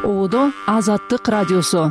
Оодо Азаттык радиосу.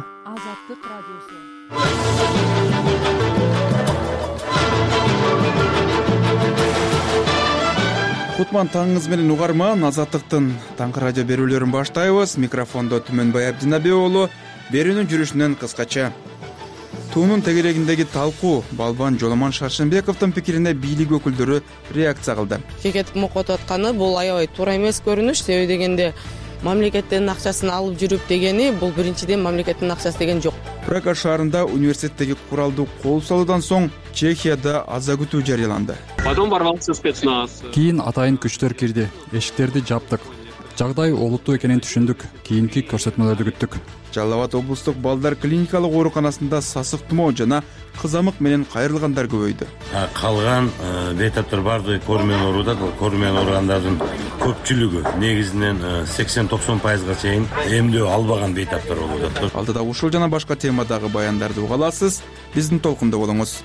Кутман таңыңыз менен угарман. Азаттыктын таңкы радио берүүлөрүн баштайбыз. Микрофондо Түмөнбай Абдинабек уулу. Берүүнүн жүрүшүнөн кыскача. Туунун тегерегиндеги талкуу Балбан Жоломон Шаршенбековдун пикирине бийлик өкүлдөрү реакция кылды. Кекетип мокотуп атканы бул аябай туура эмес көрүнүш. Себеби дегенде мамлекеттин акчасын алып жүрүп дегени бул биринчиден мамлекеттин акчасы деген жок. Прага шаарында университеттеги куралды кол салуудан соң Чехияда аза күтүү жарыяланды. Кийин атайын күчтөр кирди. Эшиктерди жаптык. Жагдай олуттуу экенин түшүндүк. Кийинки көрсөтмөлөрдү күттүк. Жалал Абад облустук балдар клиникалык ооруканасында сасык тумоо жана кызамык менен кайрылгандар көбөйдү. Калган бейтаптар барды көрмөөн оорудат. Көрмөөн ооругандардын көпчүлүгү негизинен 80-90%га чейин эмдөө албаган бейтаптар болуп. Алдыда ушул жана башка темадагы баяндарды уга аласыз. Биздин толкунда болуңуз.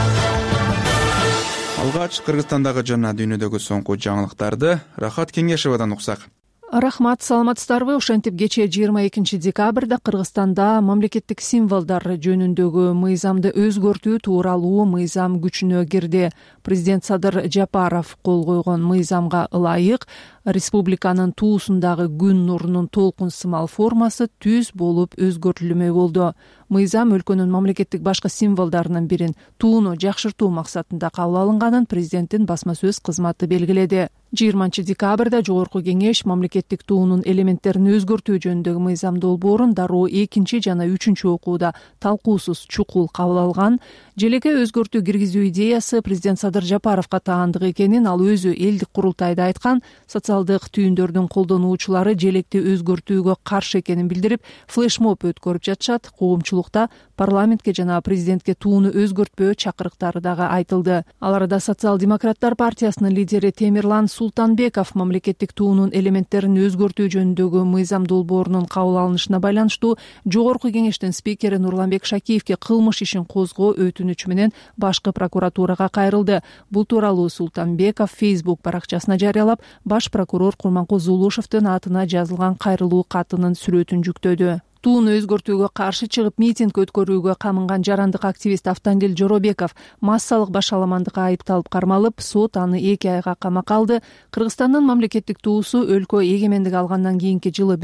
Алгач Кыргызстандагы жана дүйнөдөгү соңку жаңылыктарды Рахат Кеңешевадан уксак. Рахмат, саламатсыздарбы? Ошентип кечээ 22 декабрда Кыргызстанда мамлекеттик символдар жөнүндөгү мыйзамды өзгөртүү тууралуу мыйзам күчүнө кирди. Президент Садыр Жапаров кол койгон мыйзамга ылайык республиканын туусундагы күн нурунун толкун сымал формасы түз болуп өзгөртүлмөй болду. Мыйзам өлкөнүн мамлекеттик башкы символдарынын бирин тууну жакшыртуу максатында кабыл алынганын президенттин басма сөз кызматы белгиледи. 20 декабрда Жогорку Кеңеш мамлекеттик туунун элементтерин өзгөртүү жөнүндөгү мыйзам долбоорун дароо 2 жана 3 окууда талкуусуз чукул кабыл алган. Желеке өзгөртүү киргизүү идеясы президент Садыр Жапаровго таандык экенин ал өзү элдик курултайда айткан. Социалдык түйүндөрдүн колдонуучулары желекти өзгөртүүгө каршы экенин билдирип, флешмоб өткөрүп жатышат. Коомчулукта парламентке жана президентке тууну өзгөртпөө чакырыктары дагы айтылды. Ал арада Социал-демократтар партиясынын лидери Темирлан Султанбеков мамлекеттик туунун элементтерин өзгөртүү жөнүндөгү мыйзам долбоорунун кабыл алынышына байланыштуу Жогорку Кеңештин спикери Нурланбек Шакиевке кылмыш ишин козгоо өтүнүчү менен башкы прокуратурага кайрылды. Бул тууралуу Султанбеков Facebook баракчасына жарыялап, баш прокурор Курманкул Зулушевдин атына жазылган кайрылуу катынын сүрөтүн жүктөдү. Тууну өзгөртүүгө каршы чыгып митинг өткөрүүгө камынган жарандык активист Автандил Жоробеков массалык башаламандыкка айыпталып кармалып, сот аны 2 айга камакка алды. Кыргызстандын мамлекеттик туусу өлкө эгемендик алгандан кийинки жылы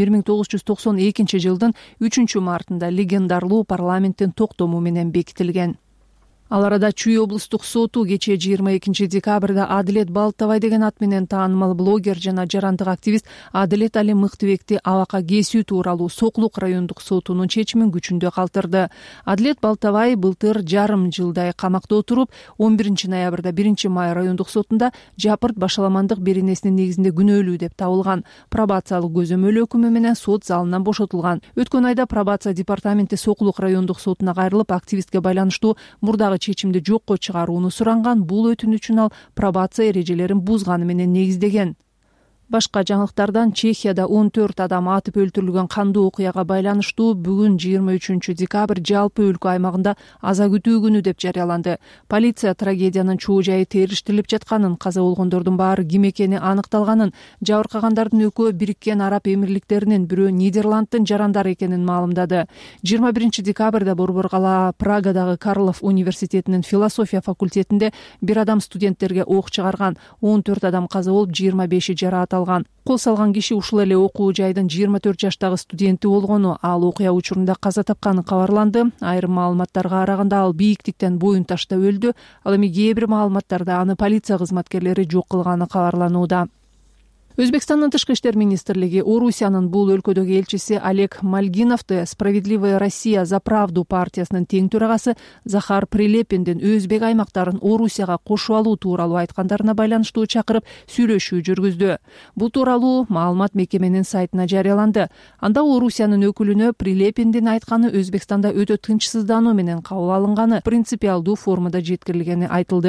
1992 жылдын 3 мартында легендарлуу парламенттин токтому менен бекитилген. Ал арада Чүй облустук соту кечээ 22 декабрда Адилет Балтабай деген ат менен таанымал блогер жана жарандык активист Адилет Али Мыктыбекти абакка кесүү тууралуу Соклук райондук сотунун чечимин күчүндө калтырды. Адилет Балтабай былтыр жарым жылдай камакта отуруп, 11 ноябрда 1 май райондук сотунда жапырт башаламандык беренесинин негизинде күнөөлүү деп табылган. Пробациялык көзөмөл өкүмү менен сот залынан бошотулган. Өткөн айда пробация департаменти Соклук райондук сотуна кайрылып, активистке байланыштуу мурдагы чечимди жокко чыгарууну суранган. Бул өтүнүчүн ал пробация эрежелерин бузганы менен негиздеген. Башка жаңылыктардан Чехияда 14 адам атып өлтүрүлгөн кандуу окуяга байланыштуу бүгүн 23 декабрь жалпы өлкө аймагында аза күтүү күнү деп жарыяланды. Полиция трагедиянын чоо жайы териштирилип жатканын, каза болгондордун баары ким экени аныкталганын, жабыркагандардын экөө Бириккен Араб Эмирликтеринин, бирөө Нидерланддын жарандары экенин маалымдады. 21 декабрда Борбор кала Прагадагы Карлов университетинин философия факультетинде бир адам студенттерге ок чыгарган. 14 адам каза болуп, 25 жараат алган. Кол салган киши ушул эле окуу жайдын 24 жаштагы студенти болгону, ал окуя учурунда каза тапканы кабарланды. Айрым маалыматтарга караганда ал бийиктиктен боюн таштап өлдү. Ал эми кээ бир маалыматтарда аны полиция кызматкерлери жок кылганы кабарланууда. Өзбекстандын тышкы иштер министрлиги Орусиянын бул өлкөдөгү элчиси Олег Мальгиновду Справедливая Россия за правду партиясынын тең төрагасы Захар Прилепиндин өзбек аймактарын Орусияга кошуп алуу тууралуу айткандарына байланыштуу чакырып сүйлөшүү жүргүздү. Бул тууралуу маалымат мекеменин сайтына жарыяланды. Анда Орусиянын өкүлүнө Прилепиндин айтканы Өзбекстанда өтө тынчсыздануу менен кабыл алынганы, принципиалдуу формада жеткирилгени айтылды.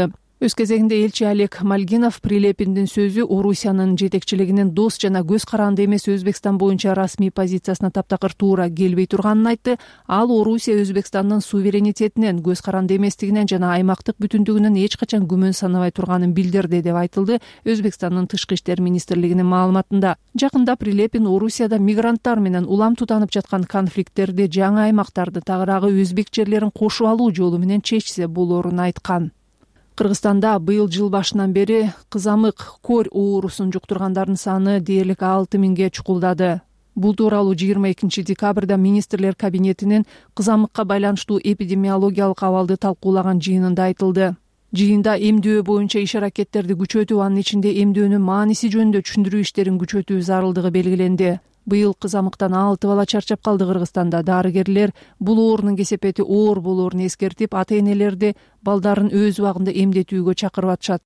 Өз кезегинде элчи Олег Мальгинов Прилепиндин сөзү Орусиянын жетекчилигинин дос жана көз каранды эмес Өзбекстан боюнча расмий позициясына таптакыр туура келбей турганын айтты. Ал Орусия Өзбекстандын суверенитетинен, көз каранды эместигинен жана аймактык бүтүндүгүнөн эч качан күмөн санабай турганын билдирди деп айтылды Өзбекстандын тышкы иштер министрлигинин маалыматында. Жакында Прилепин Орусияда мигранттар менен улам тутанып жаткан конфликттерди, жаңы аймактарды, тагыраагы өзбек жерлерин кошуп алуу жолу менен чечсе болоорун айткан. Кыргызстанда быйыл жыл башынан бери кызамык корь оорусун жуктургандардын саны дээрлик 6000ге чукулдады. Бул тууралуу 22 декабрда министрлер кабинетинин кызамыкка байланыштуу эпидемиологиялык абалды талкуулаган жыйынында айтылды. Жыйында эмдөө боюнча иш-аракеттерди күчөтүү, анын ичинде эмдөөнүн мааниси жөнүндө түшүндүрүү иштерин күчөтүү зарылдыгы белгиленди. Быйыл кызамыктан 6 бала чарчап калды Кыргызстанда. Дарыгерлер бул оорунун кесепети оор болоорун эскертип, ата-энелерди балдарын өз убагында эмдетүүгө чакырып атышат.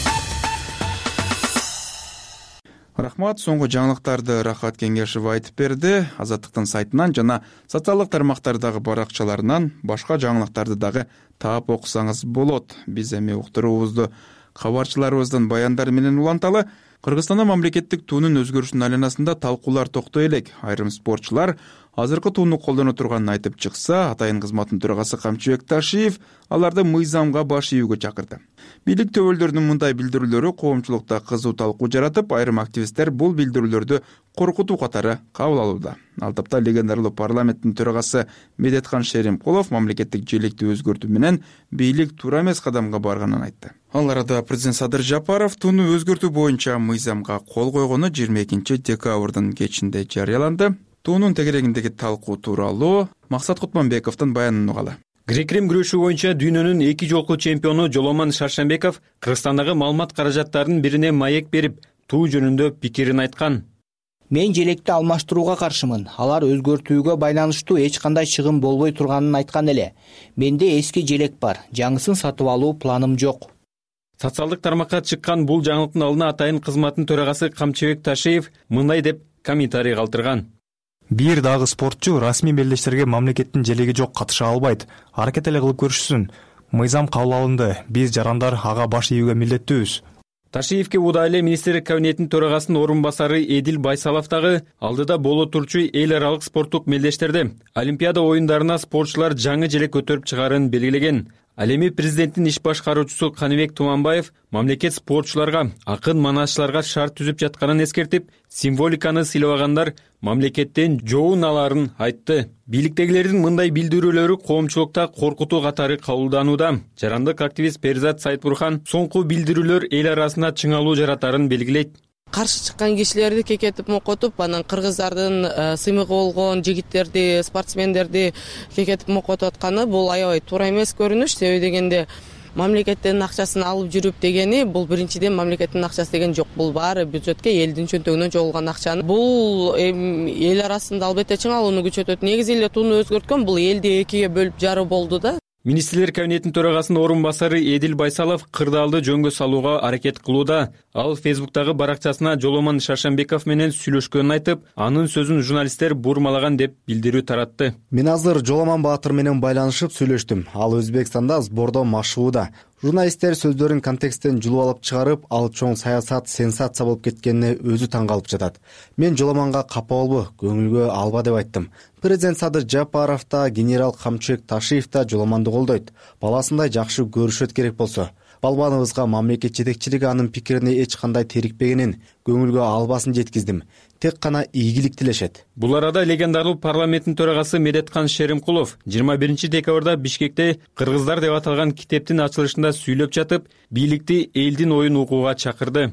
Рахмат, соңку жаңылыктарды Рахат Кеңешев айтып берди. Азаттыктын сайтынан жана социалдык тармактардагы баракчаларынан башка жаңылыктарды дагы таап окусаңыз болот. Биз эми уктуруубузду кабарчыларыбыздын баяндары менен уланталы. Кыргызстанда мамлекеттик туунун өзгөрүшүнүн айланасында талкуулар токтой элек. Айрым спортчулар азыркы тууну колдоно турганын айтып чыкса, атайын кызматтын төрагасы Камчыбек Ташиев аларды мыйзамга баш ийүүгө чакырды. Бийлик төбөлдөрүнүн мындай билдирүүлөрү коомчулукта кызуу талкуу жаратып, айрым активисттер бул билдирүүлөрдү коркутуу катары кабыл алууда. Ал тапта легендарлуу парламенттин төрагасы Медетхан Шеримкулов мамлекеттик желекти өзгөртүү менен бийлик туура эмес кадамга барганын айтты. Ал арада президент Садыр Жапаров тууну өзгөртүү боюнча мыйзамга кол койгону 22 декабрдын кечинде жарыяланды. Туунун тегерегиндеги талкуу тууралуу Максат Кутманбековдун баянын угалы. Грек-рим күрөшүү боюнча дүйнөнүн 2 жолку чемпиону Жоломан Шаршембеков Кыргызстандагы маалымат каражаттарынын бирине маек берип, туу жөнүндө пикирин айткан. Мен желекти алмаштырууга каршымын. Алар өзгөртүүгө байланыштуу эч кандай чыгым болбой турганын айткан эле. Менде эски желек бар. Жаңысын сатып алуу планым жок. Социалдык тармакка чыккан бул жаңылыктын алдына атайын кызматтын төрагасы Камчыбек Ташиев мындай деп комментарий калтырган. Бир дагы спортчу расмий белдештерге мамлекеттин желеги жок катыша албайт. Аракет эле кылып көрүшсүн. Мыйзам кабыл алынды. Биз жарандар ага баш ийүүгө милдеттүүбүз. Ташиевке ууда эле министрлик кабинетинин төрагасынын орун басары Эдил Байсалов дагы алдыда боло турчу эл аралык спорттук мелдештерде Олимпиада оюндарына спортчулар жаңы желек көтөрүп чыгаарын белгилеген. Ал эми президенттин иш башкаруучусу Каныбек Туманбаев мамлекет спортчуларга, акын манашчыларга шарт түзүп жатканын эскертип, символиканы сыйлабагандар мамлекеттен жоон аларын айтты. Бийликтегилердин мындай билдирүүлөрү коомчулукта коркутуу катары кабылданууда. Жарандык активист Перизат Сайтбурхан соңку билдирүүлөр эл арасында чыңалуу жаратарын белгилейт. Каршы чыккан кишилерди кекетип мокотуп, анан кыргыздардын сыймыгы болгон жигиттерди, спортсмендерди кекетип мокотуп атканы бул аябай туура эмес көрүнүш. Себеби дегенде мамлекеттин акчасын алып жүрүп дегени бул биринчиден мамлекеттин акчасы деген жок. Бул баары бюджетке, элдин чөнтөгүнөн жогулган акчаны. Бул эл арасында албетте чыңалууну күчөтөт. Негизи эле тууну өзгөрткөн бул элди экиге бөлүп жаруу болду да. Министрлер кабинетинин төрагасынын орун басары Эдил Байсалов кырдаалды жөнгө салууга аракет кылууда. Ал Фейсбуктагы баракчасына Жоломан Шаршембеков менен сүйлөшкөнүн айтып, анын сөзүн журналисттер бурмалаган деп билдирүү таратты. Мен азыр Жоломан Баатыр менен байланышып сүйлөштүм. Ал Өзбекстанда сбордо машыгууда. Журналисттер сөздөрүн контексттен жулуп алып чыгарып, ал чоң саясат сенсация болуп кеткенине өзү таң калып жатат. Мен Жоломанга капа болбо, көңүлгө алба деп айттым. Президент Садыр Жапаров да, генерал Камчыбек Ташиев да Жоломанды колдойт. Баласындай жакшы көрүшөт керек болсо. Балбаныбызга мамлекет жетекчилиги анын пикирине эч кандай терикпегенин, көңүлгө албасын жеткиздим. Тек гана ийгилик тилешет. Бул арада легендарлуу парламенттин төрагасы Медетхан Шеримкулов 21 декабрда Бишкекте кыргыздар деп аталган китептин ачылышында сүйлөп жатып, бийликти элдин оюн угууга чакырды.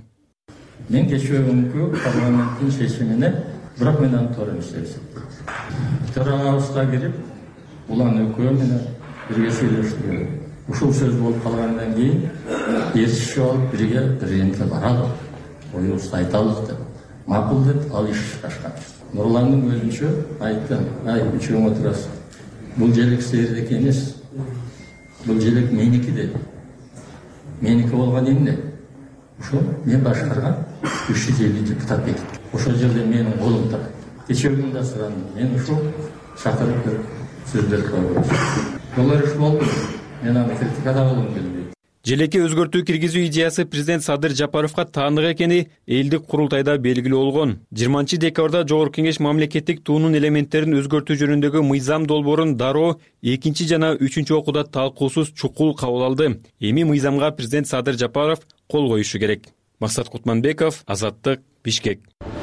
Мен кечүүгүнкү парламенттин чечимине бирок мен аны туура эмес деп эсептейм. Төрагабызга кирип, улан экөө менен бирге сүйлөштүк. Ушул сөз болуп калгандан кийин эртишип алып бирге президентке баралы, оюбузду айталы деп. Макул деп ал иш башкан. Нурландын өзүнчө айтты, үчөөң отурасыз. Бул желек силердики эмес. Бул желек меники деп. Меники болгон эмне? Ошо мен башкарган 350 депутат бекит. Ошол жерде менин колум турат. Кечөөкүн да сурандым. Мен ушул чакырып сөздөр койгом. Булар иш болду. Мен аны критикада болгум келбейт. Желекке өзгөртүү киргизүү идеясы президент Садыр Жапаровго таандык экени элдик курултайда белгилүү болгон. 20 декабрда Жогорку Кеңеш мамлекеттик туунун элементтерин өзгөртүү жөнүндөгү мыйзам долбоорун дароо 2 жана 3 окууда талкуусуз чукул кабыл алды. Эми мыйзамга президент Садыр Жапаров кол коюшу керек. Максат Кутманбеков, Азаттык, Бишкек.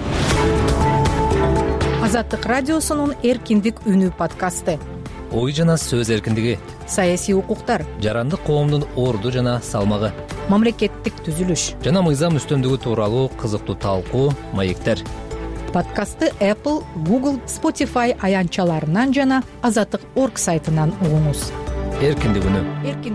Азаттык радиосунун эркиндик үнү подкасты. Ой жана сөз эркиндиги, саясий укуктар, жарандык коомдун орду жана салмагы, мамлекеттик түзүлүш жана мыйзам үстөмдүгү тууралуу кызыктуу талкуу, маектер. Подкастты Apple, Google, Spotify аянтчаларынан жана Азаттык.org сайтынан угуңуз. Эркиндик үнү.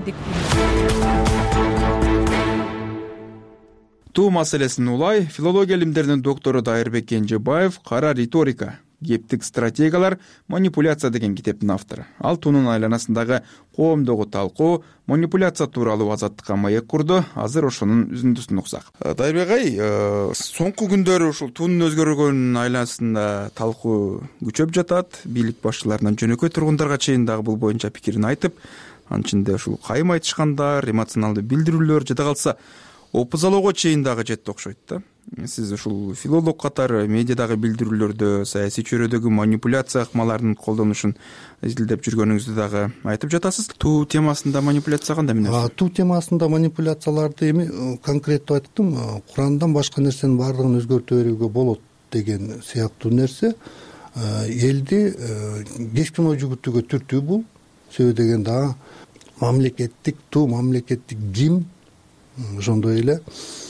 Туу маселесин улай филология илимдеринин доктору Дайырбек Кенжебаев «Кара риторика, кептик стратегиялар, манипуляция» деген китептин автору. Ал туунун айланасындагы коомдогу талкуу, манипуляция тууралуу Азаттыкка маек курду. Азыр ошонун үзүндүсүн уксак. Дайырбек ай, соңку күндөрү ушул туунун өзгөргөнүнүн айланасында талкуу күчөп жатат. Бийлик башчыларынан жөнөкөй тургундарга чейин дагы бул боюнча пикирин айтып, анын ичинде ушул кайым айтышкандар, эмоционалдуу билдирүүлөр, жада калса опузалоого чейин дагы жетти окшойт да. Сиз ушул филолог катары медиадагы билдирүүлөрдө саясий чөйрөдөгү манипуляция ыкмаларынын колдонушун изилдеп жүргөнүңүздү дагы айтып жатасыз. Туу темасында манипуляция кандай эмне? Туу темасында манипуляцияларды эми конкреттүү айттым. Курандан башка нерсенин баардыгын өзгөртө берүүгө болот деген сыяктуу нерсе элди кескен ой жүгүртүүгө түртүү бул. Себеби дегенде мамлекеттик туу, мамлекеттик гимн, ошондой эле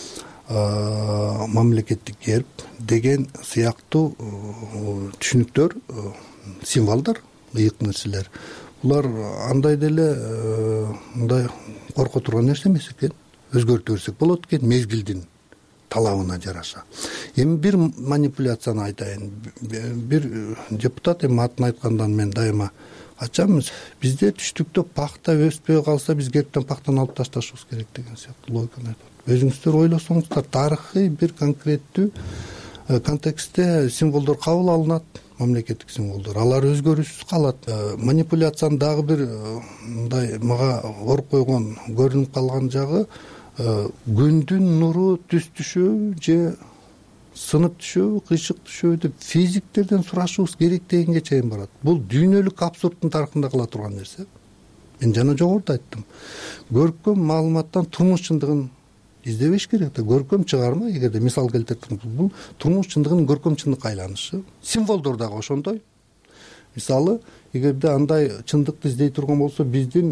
мамлекеттик герб деген сыяктуу түшүнүктөр, символдор, ыйык нерселер. Булар андай деле мындай корко турган нерсе эмес экен. Өзгөртө берсек болот экен мезгилдин талабына жараша. Эми бир манипуляцияны айтайын. Бир депутат эми атын айткандан мен дайыма ачамыз, бизде түштүктө пахта өспөй калса биз гербтен пахтаны алып ташташыбыз керек деген сыяктуу логиканы айтат. Өзүңүздөр ойлосоңуздар, тарыхый бир конкреттүү контекстте символдор кабыл алынат, мамлекеттик символдор. Алар өзгөрүүсүз калат. Манипуляциянын дагы бир мындай мага ор койгон, көрүнүп калган жагы күндүн нуру түз түшөбү же сынып түшөбү, кыйшык түшөбү деп физиктерден сурашыбыз керек дегенге чейин барат. Бул дүйнөлүк абсурдтун тарыхында кыла турган нерсе. Мен жана жогоруда айттым. Көркөм маалыматтан турмуш чындыгын издебеш керек да. Көркөм чыгарма, эгерде мисал келтирсек, бул турмуш чындыгынын көркөм чындыкка айланышы. Символдор дагы ошондой. Мисалы, эгерде андай чындыкты издей турган болсо, биздин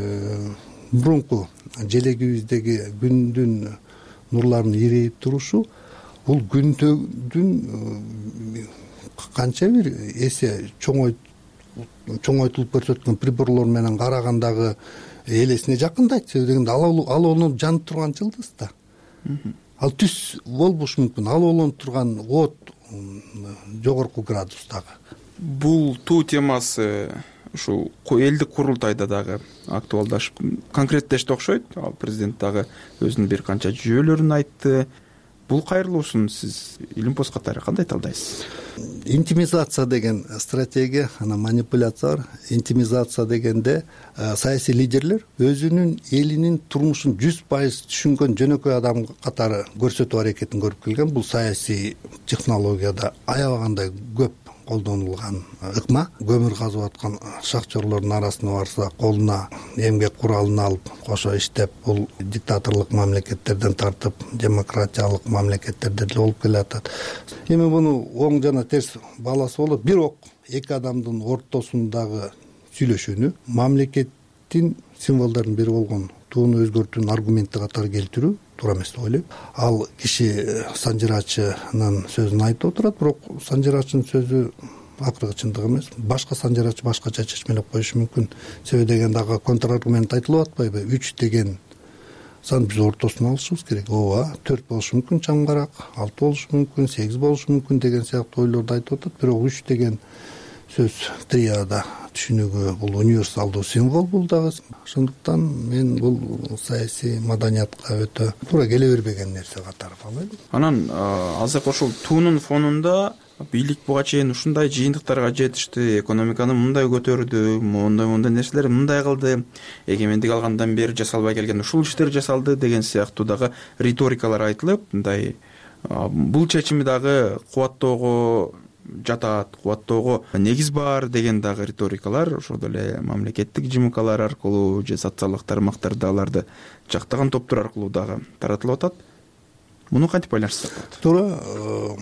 мурунку желегибиздеги күндүн нурларынын ирейип турушу, бул күндүн канча бир эсе чоңойтулуп көрсөткөн приборлор менен карагандагы элесине жакындайт. Себеби дегенде ал олонуп жанып турган жылдыз да. Ал түз болбошу мүмкүн. Ал олонуп турган от жогорку градустагы. Бул туу темасы ушул элдик курултайда дагы актуалдашып, конкреттешти окшойт. Ал президент дагы өзүнүн бир канча жүйөлөрүн айтты. Бул кайрылуусун сиз илимпоз катары кандай талдайсыз? Интимизация деген стратегия, анан манипуляция бар. Интимизация дегенде саясий лидерлер өзүнүн элинин турмушун 100% түшүнгөн жөнөкөй адам катары көрсөтүү аракетин көрүп келген. Бул саясий технологияда аябагандай көп колдонулган ыкма. Көмүр казып аткан шахтерлордун арасына барса, колуна эмгек куралын алып кошо иштеп, бул диктаторлук мамлекеттерден тартып демократиялык мамлекеттерде деле болуп келатат. Эми муну оң жана терс баласы болот. Бирок эки адамдын ортосундагы сүйлөшүүнү мамлекеттин символдорунун бири болгон тууну өзгөртүүнүн аргументи катары келтирүү туура эмес деп ойлойм. Ал киши санжырачынын сөзүн айтып отурат, бирок санжырачынын сөзү акыркы чындык эмес. Башка санжырачы башкача чечмелеп коюшу мүмкүн. Себеби дегенде ага контраргумент айтылып атпайбы? 3 деген сан биз ортосуна алышыбыз керек. Ооба, 4 болушу мүмкүн чаңгарак, 6 болушу мүмкүн, 8 болушу мүмкүн деген сыяктуу ойлорду айтып атат. Бирок 3 деген сөз триада түшүнүгү бул универсалдуу символ бул дагы. Ошондуктан мен бул саясий маданиятка өтө туура келе бербеген нерсе катары кабыл. Анан азыр ошол туунун фонунда бийлик буга чейин ушундай жыйынтыктарга жетишти, экономиканы мындай көтөрдү, мындай нерселер мындай кылды, эгемендик алгандан бери жасалбай келген ушул иштер жасалды деген сыяктуу дагы риторикалар айтылып, мындай бул чечими дагы кубаттоого жатат, кубаттоого негиз бар деген дагы риторикалар ошол эле мамлекеттик ЖМКлар аркылуу же социалдык тармактарда аларды жактаган топтор аркылуу дагы таратылып атат. Муну кантип байланыштырсак болот? Туура,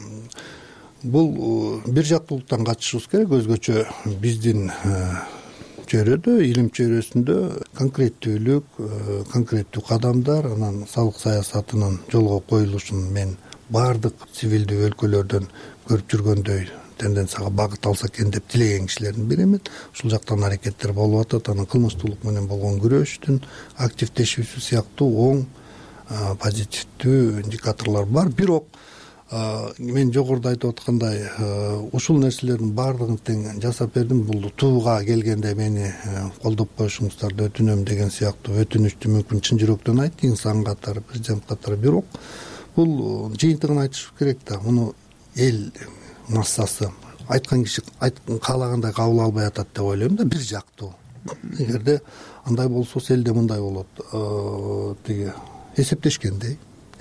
бул бир жактуулуктан качышыбыз керек. Өзгөчө биздин чөйрөдө, илим чөйрөсүндө конкреттүүлүк, конкреттүү кадамдар, анан салык саясатынын жолго коюлушун мен баардык цивилдүү өлкөлөрдөн көрүп жүргөндөй тенденцияга багыт алса экен деп тилеген кишилердин биримен. Ушул жактан аракеттер болуп атат. Анан кылмыштуулук менен болгон күрөштүн активдешүүсү сыяктуу оң позитивдүү индикаторлор бар. Бирок мен жогоруда айтып аткандай ушул нерселердин баардыгын тең жасап бердим. Бул тууга келгенде мени колдоп коюшуңуздарды өтүнөм деген сыяктуу өтүнүчтү мүмкүн чын жүрөктөн айтты инсан катары, президент катары. Бирок бул жыйынтыгын айтыш керек да. Муну эл массасы айткан киши каалагандай кабыл албай атат деп ойлойм да. Бир жактуу. Эгерде андай болсо элде мындай болот. Тиги эсептешкендей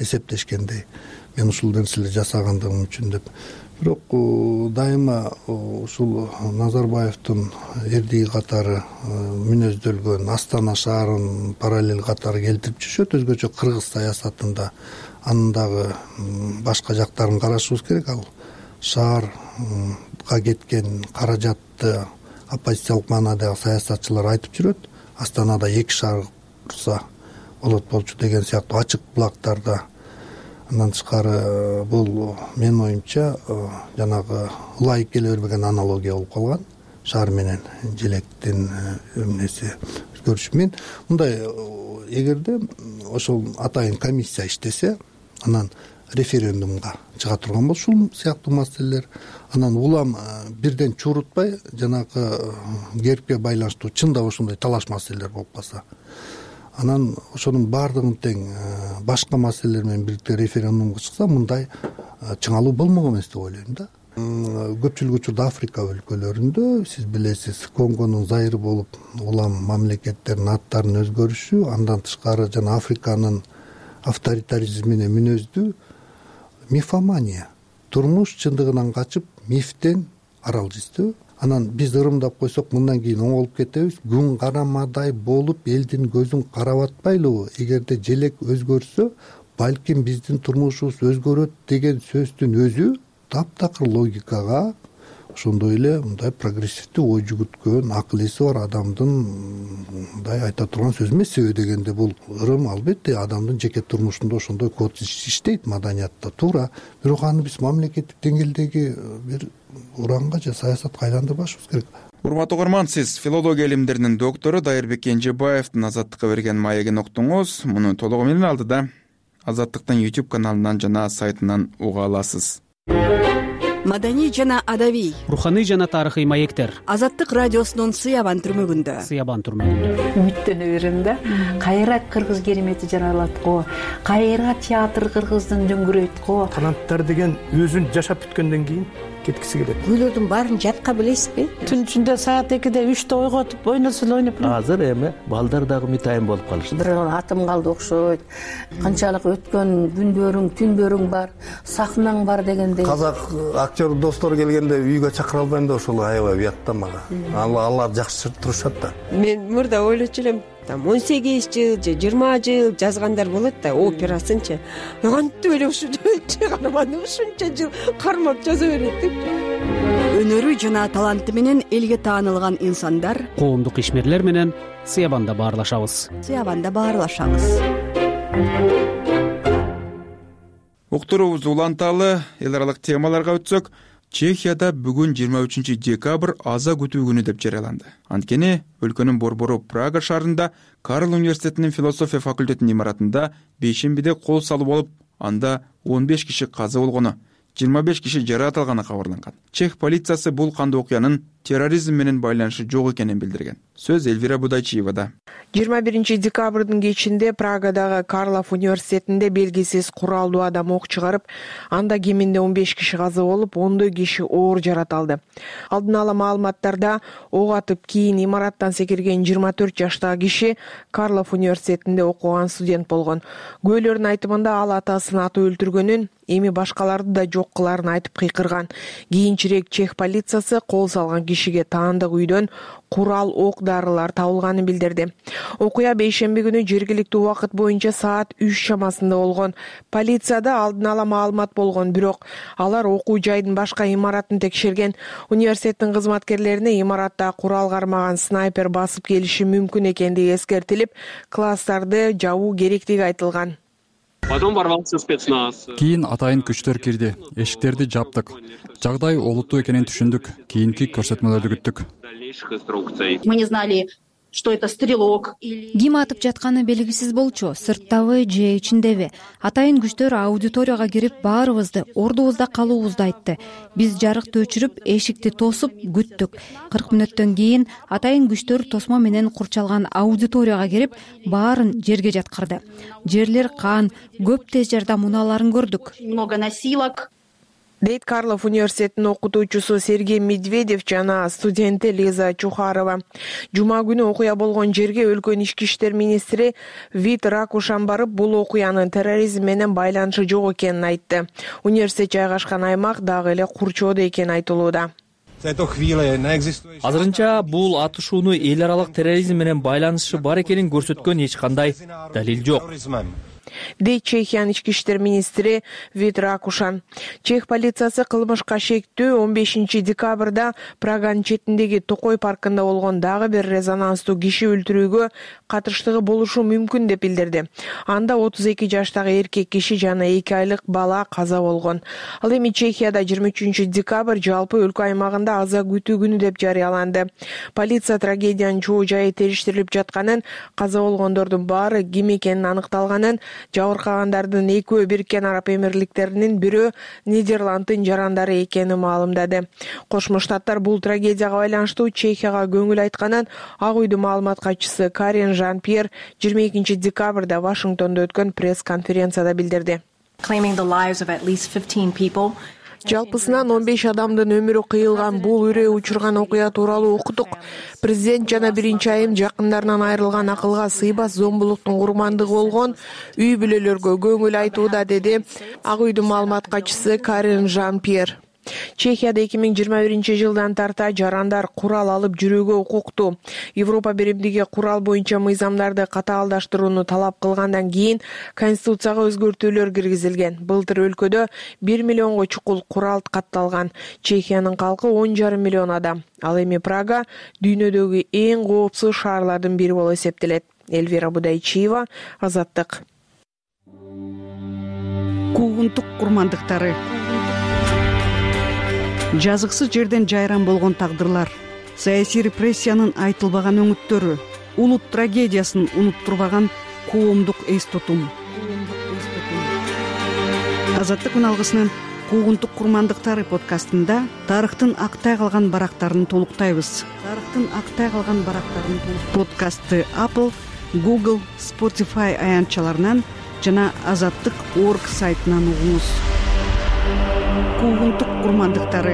мен ушул нерселерди жасагандыгым үчүн деп. Бирок дайыма ушул Назарбаевдин эрдиги катары мүнөздөлгөн Астана шаарын параллель катары келтирип жүрүшөт. Өзгөчө кыргыз саясатында анын дагы башка жактарын карашыбыз керек. Ал шаарга кеткен каражатты оппозициялык маанадагы саясатчылар айтып жүрөт. Астанада 2 шаар курса болот болчу деген сыяктуу ачык булактарда. Андан тышкары бул менин оюмча жанагы ылайык келе бербеген аналогия болуп калган. Шаар менен желектин эмнеси өзгөрүшү. Мен мындай, эгерде ошол атайын комиссия иштесе, анан референдумга чыга турган болсо ушул сыяктуу маселелер, анан улам бирден чурутпай жанагы гербке байланыштуу чында ошондой талаш маселелер болуп калса, анан ошонун баардыгын тең башка маселелер менен бирдикте референдумга чыкса, мындай чыңалуу болмок эмес деп ойлойм да. Көпчүлүк учурда Африка өлкөлөрүндө сиз билесиз, Конгонун зайыры болуп улам мамлекеттердин аттарынын өзгөрүшү, андан тышкары жана Африканын авторитаризмине мүнөздүү мифомания, турмуш чындыгынан качып мифтен арал издөө. Анан биз ырымдап койсок мындан кийин оңолуп кетебиз. Күн карамадай болуп элдин көзүн карап атпайлыбы? Эгерде желек өзгөрсө, балким биздин турмушубуз өзгөрөт деген сөздүн өзү таптакыр логикага, ошондой эле мындай прогрессивдүү ой жүгүрткөн, акыл эси бар адамдын мындай айта турган сөзү эмес. Себеби дегенде бул ырым албетте адамдын жеке турмушунда ошондой код иштейт маданиятта, туура. Бирок аны биз мамлекеттик деңгээлдеги бир уранга же саясатка айландырбашыбыз керек. Урматтуу угарман, сиз филология илимдеринин доктору Дайырбек Кенжебаевдин Азаттыкка берген маегин уктуңуз. Муну толугу менен алдыда Азаттыктын YouTube каналынан жана сайтынан уга аласыз. Маданий жана адабий, руханий жана тарыхый маектер. Азаттык радиосунун Сыябан түрмөгүндө. Үмүттөнө берем да. Кайра кыргыз керемети жаралат го, кайра театр кыргыздын дөңгүрөйт го. Таланттар деген өзүн жашап бүткөндөн кийин кеткиси келет. Күйлөрдүн баарын жатка билесизби? Түн ичинде саат 2-де 3-те ойготуп ойносун ойноп. Азыр эми балдар дагы мытайын болуп калышты. Бир атым калды окшойт. Канчалык өткөн күндөрүң, түндөрүң бар, сахнаң бар дегендей. Казак актер достор келгенде үйгө чакыра албайм да, ошол аябай уятта мага. Алар жакшы турушат да. Мен мурда ойлочу элем, 18 жыл же 20 жыл жазгандар болот да, операсынчы. Кантип эле ушунча карманды, ушунча жыл кармап жаза берет деп. Өнөрү жана таланты менен элге таанылган инсандар коомдук ишмерлер менен Сыябанда баарлашабыз. Уктуруубузду уланталы эл аралык темаларга өтсөк, Чехияда бүгүн 23 декабрь аза күтүү күнү деп жарыяланды. Анткени өлкөнүн борбору Прага шаарында Карл университетинин философия факультетинин имаратында бейшембиде кол салып алып, анда 15 киши каза болгону, 25 киши жараат алганы кабарланган. Чех полициясы бул кандуу окуянын терроризм менен байланышы жок экенин билдирген. Сөз Эльвира Будайчиевада. 21 декабрдын кечинде Прагадагы Карлов университетинде белгисиз куралдуу адам ок чыгарып, анда кеминде 15 киши каза болуп, 10 киши оор жарат алды. Алдын ала маалыматтарда ок атып кийин имараттан секирген 24 жаштагы киши Карлов университетинде окуган студент болгон. Күбөлөрдүн айтымында ал атасын атып өлтүргөнүн, эми башкаларды да жок кыларын айтып кыйкырган. Кийинчерээк чех полициясы кол салган кишиге таандык үйдөн курал, ок дарылар табылганын билдирди. Окуя бейшемби күнү жергиликтүү убакыт боюнча саат 3 чамасында болгон. Полицияда алдын ала маалымат болгон, бирок алар окуу жайдын башка имаратын текшерген. Университеттин кызматкерлерине имаратта курал кармаган снайпер басып келиши мүмкүн экендиги эскертилип, класстарды жабуу керектиги айтылган. Кийин атайын күчтөр кирди, эшиктерди жаптык. Жагдай олуттуу экенин түшүндүк. Кийинки көрсөтмөлөрдү күттүк. Мы не знали, что это стрелок. Ким атып жатканы белгисиз болчу, сырттабы же ичиндеби. Атайын күчтөр аудиторияга кирип, баарыбызды ордубузда калуубузду айтты. Биз жарыкты өчүрүп, эшикти тосуп күттүк. 40 мүнөттөн кийин атайын күчтөр тосмо менен курчалган аудиторияга кирип, баарын жерге жаткырды. Жерлер кан, көп тез жардам унааларын көрдүк. Много носилок. Дейт Карлов университетинин окутуучусу Сергей Медведев жана студенти Лиза Чухарова. Жума күнү окуя болгон жерге өлкөнүн ички иштер министри Вит Ракушан барып, бул окуянын терроризм менен байланышы жок экенин айтты. Университет жайгашкан аймак дагы эле курчоодо экени айтылууда. Азырынча бул атышууну эл аралык терроризм менен байланышы бар экенин көрсөткөн эч кандай далил жок. Дейт Чехиянын ички иштер министри Вит Ракушан. Чех полициясы кылмышка шектүү 15 декабрда Праганын четиндеги Токой паркында болгон дагы бир резонанстуу киши өлтүрүүгө катыштыгы болушу мүмкүн деп билдирди. Анда 32 жаштагы эркек киши жана 2 айлык бала каза болгон. Ал эми Чехияда 23 декабрь жалпы өлкө аймагында аза күтүү күнү деп жарыяланды. Полиция трагедиянын чоо жайы териштирилип жатканын, каза болгондордун баары ким экенин аныкталганын, жабыркагандардын экөө Бириккен Араб Эмирликтеринин, бирөө Нидерланддын жарандары экенин маалымдады. Кошмо Штаттар бул трагедияга байланыштуу Чехияга көңүл айтканын Ак үйдүн маалымат катчысы Карен Жан-Пьер 22 декабрда Вашингтондо өткөн пресс-конференцияда билдирди. Жалпысынан 15 адамдын өмүрү кыйылган бул үрөө учурган окуя тууралуу окудук. Президент жана биринчи айым жакындарынан айрылган акылга сыйбас зомбулуктун курмандыгы болгон үй бүлөлөргө көңүл айтууда, деди Ак үйдүн маалымат катчысы Карен Жан-Пьер. Чехияда 2021 жылдан тарта жарандар курал алып жүрүүгө укуктуу. Европа биримдиги курал боюнча мыйзамдарды катаалдаштырууну талап кылгандан кийин Конституцияга өзгөртүүлөр киргизилген. Былтыр өлкөдө 1 миллионго чукул курал катталган. Чехиянын калкы 10,5 миллион адам. Ал эми Прага дүйнөдөгү эң коопсуз шаарлардын бири болуп эсептелет. Эльвира Будайчиева, Азаттык. Куугунтук курмандыктары. Жазыксыз жерден жайран болгон тагдырлар, саясий репрессиянын айтылбаган өңүттөрү, улут трагедиясын унуттурбаган коомдук эс тутум. Азаттык үналгысынын Куугунтук курмандыктары подкастында тарыхтын актай калган барактарын толуктайбыз. Подкастты Apple, Google, Spotify аянтчаларынан жана Азаттык.org сайтынан угуңуз. Куугунтук курмандыктары.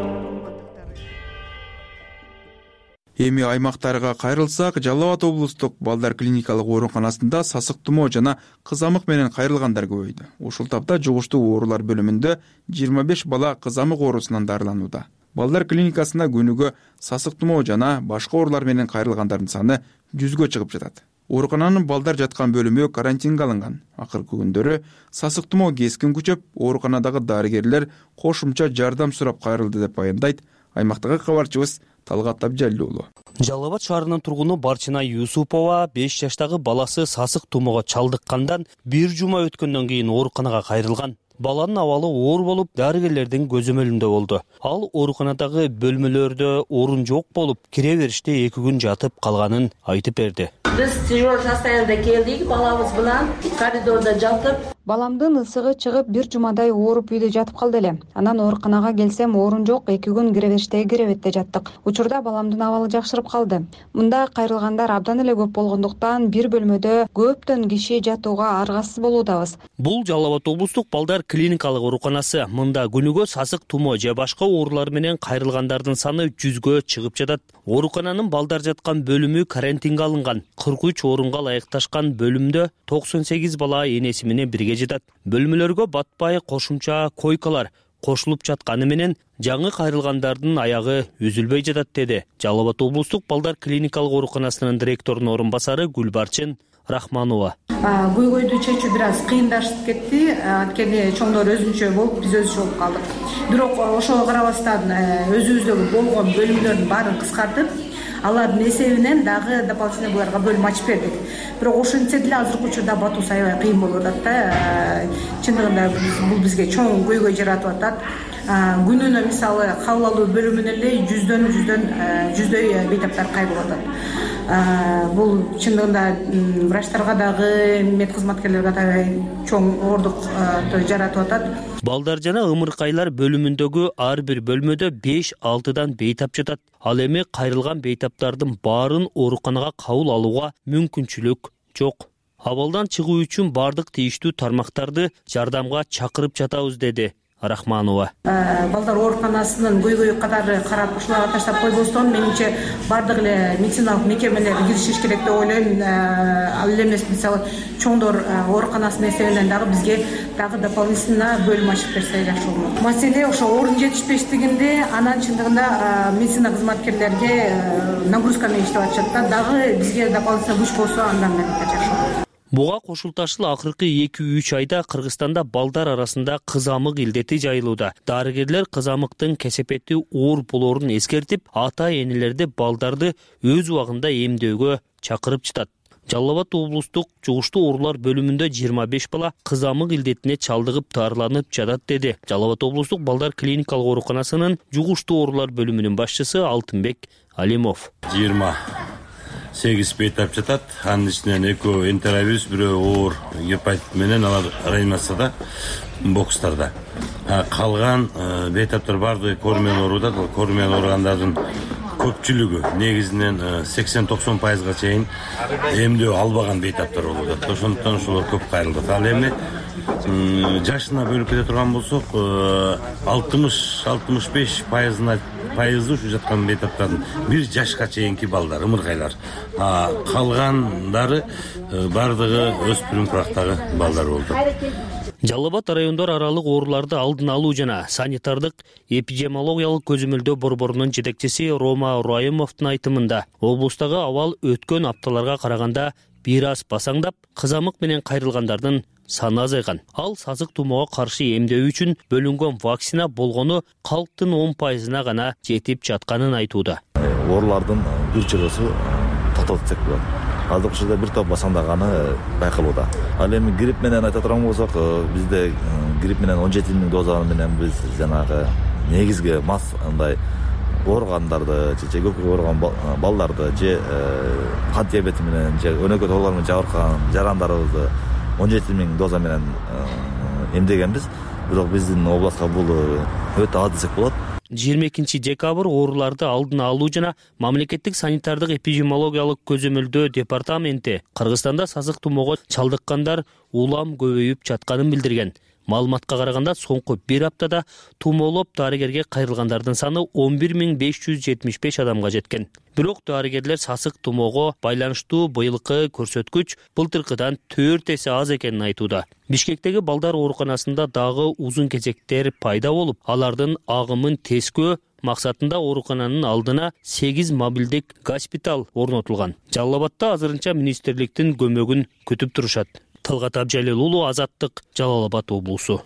Эми аймактарга кайрылсак, Жалал Абад облустук балдар клиникалык ооруканасында сасык тумоо жана кызамык менен кайрылгандар көбөйдү. Ушул тапта жугуштуу оорулар бөлүмүндө 25 бала кызамык оорусунан дарыланууда. Балдар клиникасына күнүгө сасык тумоо жана башка оорулар менен кайрылгандардын саны 100гө чыгып жатат. Оорукананын балдар жаткан бөлүмү карантинге алынган. Акыркы күндөрү сасык тумоо кескин күчөп, ооруканадагы дарыгерлер кошумча жардам сурап кайрылды деп баяндайт аймактагы кабарчыбыз Талгат Абжалил уулу. Жалал Абад шаарынын тургуну Барчина Юсупова 5 жаштагы баласы сасык тумоого чалдыккандан 1 жума өткөндөн кийин ооруканага кайрылган. Баланын абалы оор болуп, дарыгерлердин көзөмөлүндө болду. Ал ооруканадагы бөлмөлөрдө орун жок болуп, кире бериште 2 күн жатып калганын айтып берди. Биз тяжелый состояниеде келдик, балабыз менен коридордо жатып. баламдын ысыгы чыгып бир жумадай ооруп үйдө жатып калды эле. Анан ооруканага келсем орун жок, 2 күн кире бериштеги киребетте жаттык. Учурда баламдын абалы жакшырып калды. Мында кайрылгандар абдан эле көп болгондуктан бир бөлмөдө көптөн киши жатууга аргасыз болуудабыз. Бул Жалал Абад облустук балдар клиникалык ооруканасы. Мында күнүгө сасык тумо же башка оорулар менен кайрылгандардын саны 100гө чыгып жатат. Оорукананын балдар жаткан бөлүмү карантинге алынган. 43 орунга ылайыкташкан бөлүмдө 98 бала энеси менен бирге жатат. Бөлмөлөргө батпай кошумча койкалар кошулуп жатканы менен жаңы кайрылгандардын аягы үзүлбөй жатат, деди Жалал Абад облустук балдар клиникалык ооруканасынын директорунун орун басары Гүлбарчын Рахманова. Көйгөйдү чечүү бир аз кыйындашып кетти. Анткени чоңдор өзүнчө болуп, биз өзүнчө болуп калдык. Бирок ошого карабастан өзүбүздөгү болгон бөлүмдөрдүн баарын кыскартып, алардын эсебинен дагы дополнительный буларга бөлүм ачып бердик. Бирок ошентсе деле азыркы учурда батуусу аябай кыйын болуп атат да. Чындыгында бул бизге чоң көйгөй жаратып атат. Күнүнө мисалы кабыл алуу бөлүмүнөн эле жүздөй бейтаптар кайрылып атат. Бул чындыгында врачтарга дагы, медкызматкерлерге дагы чоң оордук жаратып атат. Балдар жана ымыркайлар бөлүмүндөгү ар бир бөлмөдө 5-6дан бейтап жатат. Ал эми кайрылган бейтаптардын баарын ооруканага кабыл алууга мүмкүнчүлүк жок. Абалдан чыгуу үчүн бардык тийиштүү тармактарды жардамга чакырып жатабыз, деди Рахманова. Балдар ооруканасынын көйгөй катары карап ушуларга таштап койбостон, менимче бардык эле медициналык мекемелер киришиш керек деп ойлойм. Ал эмес мисалы чоңдор ооруканасынын эсебинен дагы бизге дагы дополнительно бөлүм ачып берсе жакшы болмок. Маселе ошо орун жетишпештигинде, анан чындыгында медицина кызматкерлерге нагрузка менен иштеп атышат да. Дагы бизге дополнительно күч болсо, андан жакшы болот. Буга кошулташыл акыркы 2-3 айда Кыргызстанда балдар арасында кызамык илдети жайылууда. Дарыгерлер кызамыктын кесепети оор болоорун эскертип, ата-энелерди балдарды өз убагында эмдөөгө чакырып жатат. Жалал Абад облустук жугуштуу оорулар бөлүмүндө 25 бала кызамык илдетине чалдыгып дарыланып жатат, деди Жалал Абад облустук балдар клиникалык ооруканасынын жугуштуу оорулар бөлүмүнүн башчысы Алтынбек Алимов. 8 бейтап жатат. Анын ичинен 2 энтеровирус, бирөө оор гепатит менен алар реанимацияда, бокстарда. Калган бейтаптар бардыгы көрмен ооруда. Көрмен ооругандардын көпчүлүгү негизинен 80-90%га чейин эмдөө албаган бейтаптар болуп атат. Ошондуктан ушулар көп кайрылат. Ал эми жашына бөлүп кете турган болсок, 60-65% ушу жаткан бейтаптардын 1 жашка чейинки балдар, ымыркайлар. Калгандары бардыгы өспүрүм курактагы балдар болду. Жалал Абад райондор аралык ооруларды алдын алуу жана санитардык эпидемиологиялык көзөмөлдөө борборунун жетекчиси Рома Райымовдун айтымында, облустагы абал өткөн апталарга караганда бир аз басаңдап, кызамык менен кайрылгандардын саны азайган. Ал сасык тумоого каршы эмдөө үчүн бөлүнгөн вакцина болгону калктын 10%-на гана жетип жатканын айтууда. Оорулардын бир чыгысы токтотуп десек болот. Азыркы учурда бир топ басаңдаганы байкалууда. Ал эми грипп менен айта турган болсок, бизде грипп менен 17.000 доза менен биз жанагы негизги масс андай ооругандарды, же көпкө ооруган балдарды, же кан диабети менен, же өнөкөт оорулар менен жабыркаган жарандарыбызды 17.000 доза менен эмдегенбиз. Бирок биздин областка бул өтө аз десек болот. 22 декабрь ооруларды алдын алуу жана мамлекеттик санитардык эпидемиологиялык көзөмөлдөө департаменти Кыргызстанда сасык тумоого чалдыккандар улам көбөйүп жатканын билдирген. Маалыматка караганда соңку 1 аптада тумоолоп дарыгерге кайрылгандардын саны 11.575 адамга жеткен. Бирок дарыгерлер сасык тумоого байланыштуу быйылкы көрсөткүч былтыркыдан 4 эсе аз экенин айтууда. Бишкектеги балдар ооруканасында дагы узун кезектер пайда болуп, алардын агымын тескөө максатында оорукананын алдына 8 мобилдик госпиталь орнотулган. Жалал Абадда азырынча министрликтин көмөгүн күтүп турушат. Талгат Абжалил уулу, Азаттык, Жалал Абад облусу.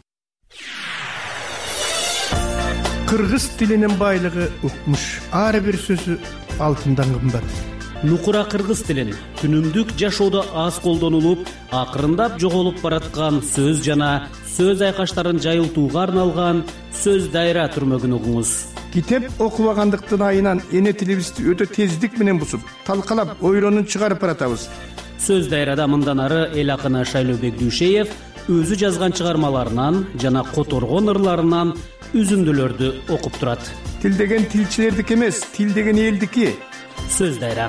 Кыргыз тилинин байлыгы укмуш. Ар бир сөзү алтындан кымбат. Нукура кыргыз тилин күнүмдүк жашоодо аз колдонулуп, акырындап жоголуп бараткан сөз жана сөз айкаштарын жайылтууга арналган сөз дайра түрмөгүн угуңуз. Китеп окубагандыктын айынан эне тилибизди өтө тездик менен бусуп, талкалап, ойлонуп чыгарып баратабыз. Сөз дайрада мындан ары эл акыны Шайлообек Дүйшеев өзү жазган чыгармаларынан жана которгон ырларынан үзүндүлөрдү окуп турат. Тил деген тилчилердики эмес, тил деген элдики. Сөз дайра.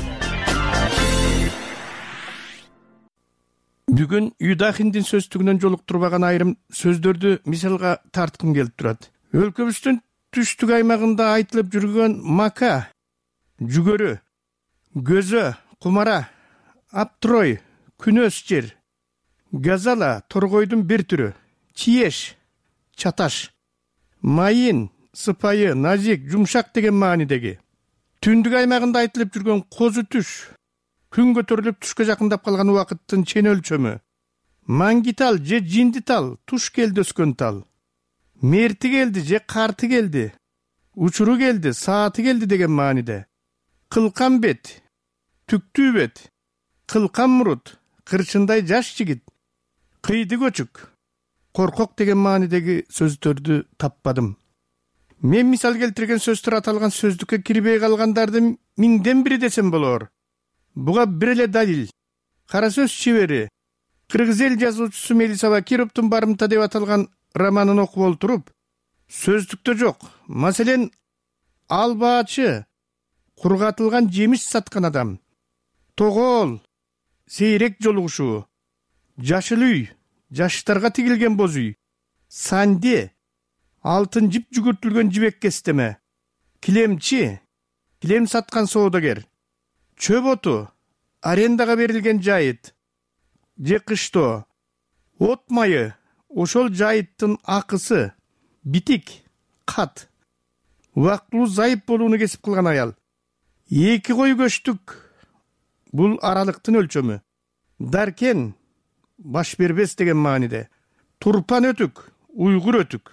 Бүгүн Юдахиндин сөздүгүнөн жолуктурбаган айрым сөздөрдү мисалга тарткым келип турат. Өлкөбүздүн түштүк аймагында айтылып жүргөн мака, жүгөрү, көзө, кумара, аптрой, күнөс жер, газала, торгойдун бир түрү, чиеш, чаташ, майын, сыпайы, назик, жумшак деген маанидеги. Түндүк аймагында айтылып жүргөн козу түш, күн көтөрүлүп түшкө жакындап калган убакыттын чен өлчөмү, маңгитал же жиндитал, туш келди өскөн тал, мерти келди же карты келди, учуру келди, сааты келди деген мааниде. Кылкан бет, түктүү бет, кылкан мурут, кырчындай жаш жигит, кыйды көчүк, коркок деген маанидеги сөздөрдү таппадым. Мен мисал келтирген сөздөр аталган сөздүккө кирбей калгандарды миңден бири десем болор. Буга бир эле далил. Кара сөз чебери, кыргыз эл жазуучусу Мелисова Кировдун барымта деп аталган романын окуп олтуруп, сөздүктө жок. Маселен, албаачы, кургатылган жемиш саткан адам, тогоол, сейрек жолугушуу, жашыл үй, жаштарга тигилген боз үй, санде, алтын жип жүгүртүлгөн жибек кестеме, килемчи, килем саткан соодагер, чөп оту, арендага берилген жайыт, же кыштоо, от майы, ошол жайыттын акысы, битик, кат, убактылуу зайып болууну кесип кылган аял, эки кой көчтүк, бул аралыктын өлчөмү, даркен, баш бербес деген мааниде, турпан өтүк, уйгур өтүк,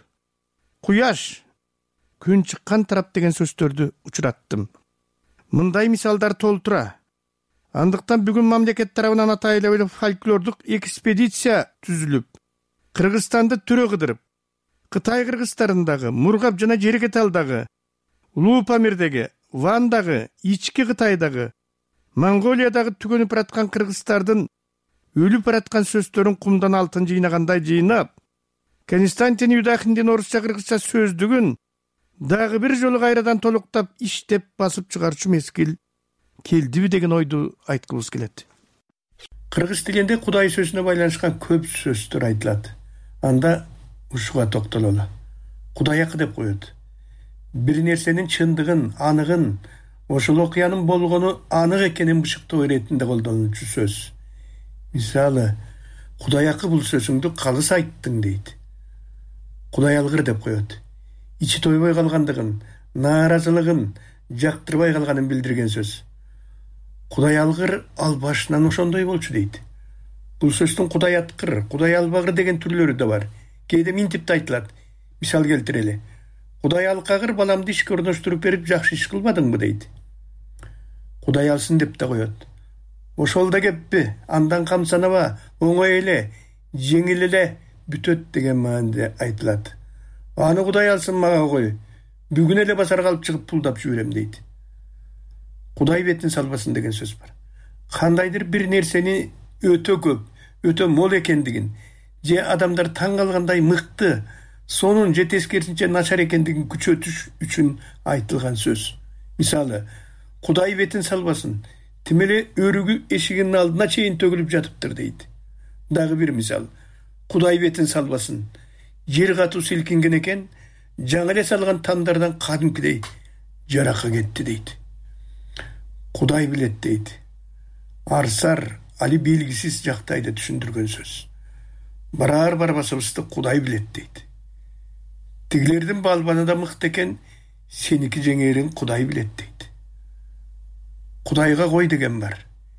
куяш, күн чыккан тарап деген сөздөрдү учураттым. Мындай мисалдар толтура. Андыктан бүгүн мамлекет тарабынан атайлуу фольклордук экспедиция түзүлүп, Кыргызстанды түрө кыдырып, Кытай кыргыздарындагы, Мургап жана Жерекеталдагы, Улуу Памирдеги, Вандагы, Ички Кытайдагы, Монголиядагы түгөнүп бараткан кыргыздардын өлүп бараткан сөздөрүн кумдан алтын жыйнагандай жыйнап, Константин Юдахиндин орусча кыргызча сөздүгүн дагы бир жолу кайрадан толуктап иштеп басып чыгарчу мезгил келдиби деген ойду айткыбыз келет. Кыргыз тилинде Кудай сөзүнө байланышкан көп сөздөр айтылат. Анда ушуга токтололу. Кудайакы деп коет. Бир нерсенин чындыгын, аныгын, ошол окуянын болгону анык экенин бышыктоо иретинде колдонулчу сөз. Мисалы, Кудайакы бул сөзүңдү калыс айттың дейт. Кудай алгыр деп коет. Ичи тойбой калгандыгын, нааразылыгын, жактырбай калганын билдирген сөз. Кудай алгыр ал башынан ошондой болчу дейт. Бул сөздүн Кудай аткыр, Кудай албагыр деген түрлөрү да бар. Кээде минтип да айтылат. Мисал келтирели. Кудай алкагыр баламды ишке орноштуруп берип жакшы иш кылбадыңбы дейт. Кудай алсын деп да коет. Ошол да кеппи, андан камсанаба, оңой эле, жеңил эле бүтөт деген мааниде айтылат. Аны Кудай алсын мага кой. Бүгүн эле базарга алып чыгып пулдап жиберем дейт. Кудай бетин салбасын деген сөз бар. Кандайдыр бир нерсени өтө көп, өтө мол экендигин, же адамдар таң калгандай мыкты, сонун же тескерисинче начар экендигин күчөтүш үчүн айтылган сөз. Мисалы, Кудай бетин салбасын, тим эле өрүгү эшигинин алдына чейин төгүлүп жатыптыр дейт. Дагы бир мисал, Кудай бетин салбасын, жер катуу силкинген экен, жаңы эле салган тамдардан кадимкидей жарака кетти дейт. Кудай билет дейт. Арсар, али белгисиз жактайды түшүндүргөн сөз. Барар барбасыбызды Кудай билет дейт. Тигилердин балбаны да мыкты экен, сеники жеңерин Кудай билет дейт. Кудайга кой деген бар.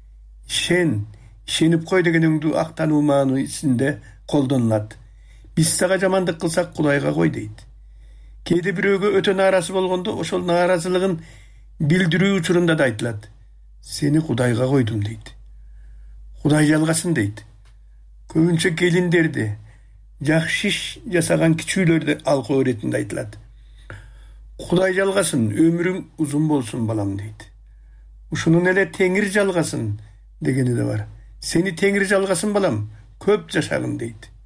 Ишенип кой дегениңди актануу маанисинде колдонулат. Биз сага жамандык кылсак Кудайга кой дейт. Кээде бирөөгө өтө нааразы болгондо ошол нааразылыгын билдирүү учурунда да айтылат. Сени Кудайга койдум дейт. Кудай жалгасын дейт. Көбүнчө келиндерди, жакшы иш жасаган кичүүлөрдү алкоо иретинде айтылат. Кудай жалгасын, өмүрүң узун болсун балам дейт. Ушунун эле Теңир жалгасын дегени да бар. Сени Теңир жалгасын балам, көп жашагын дейт.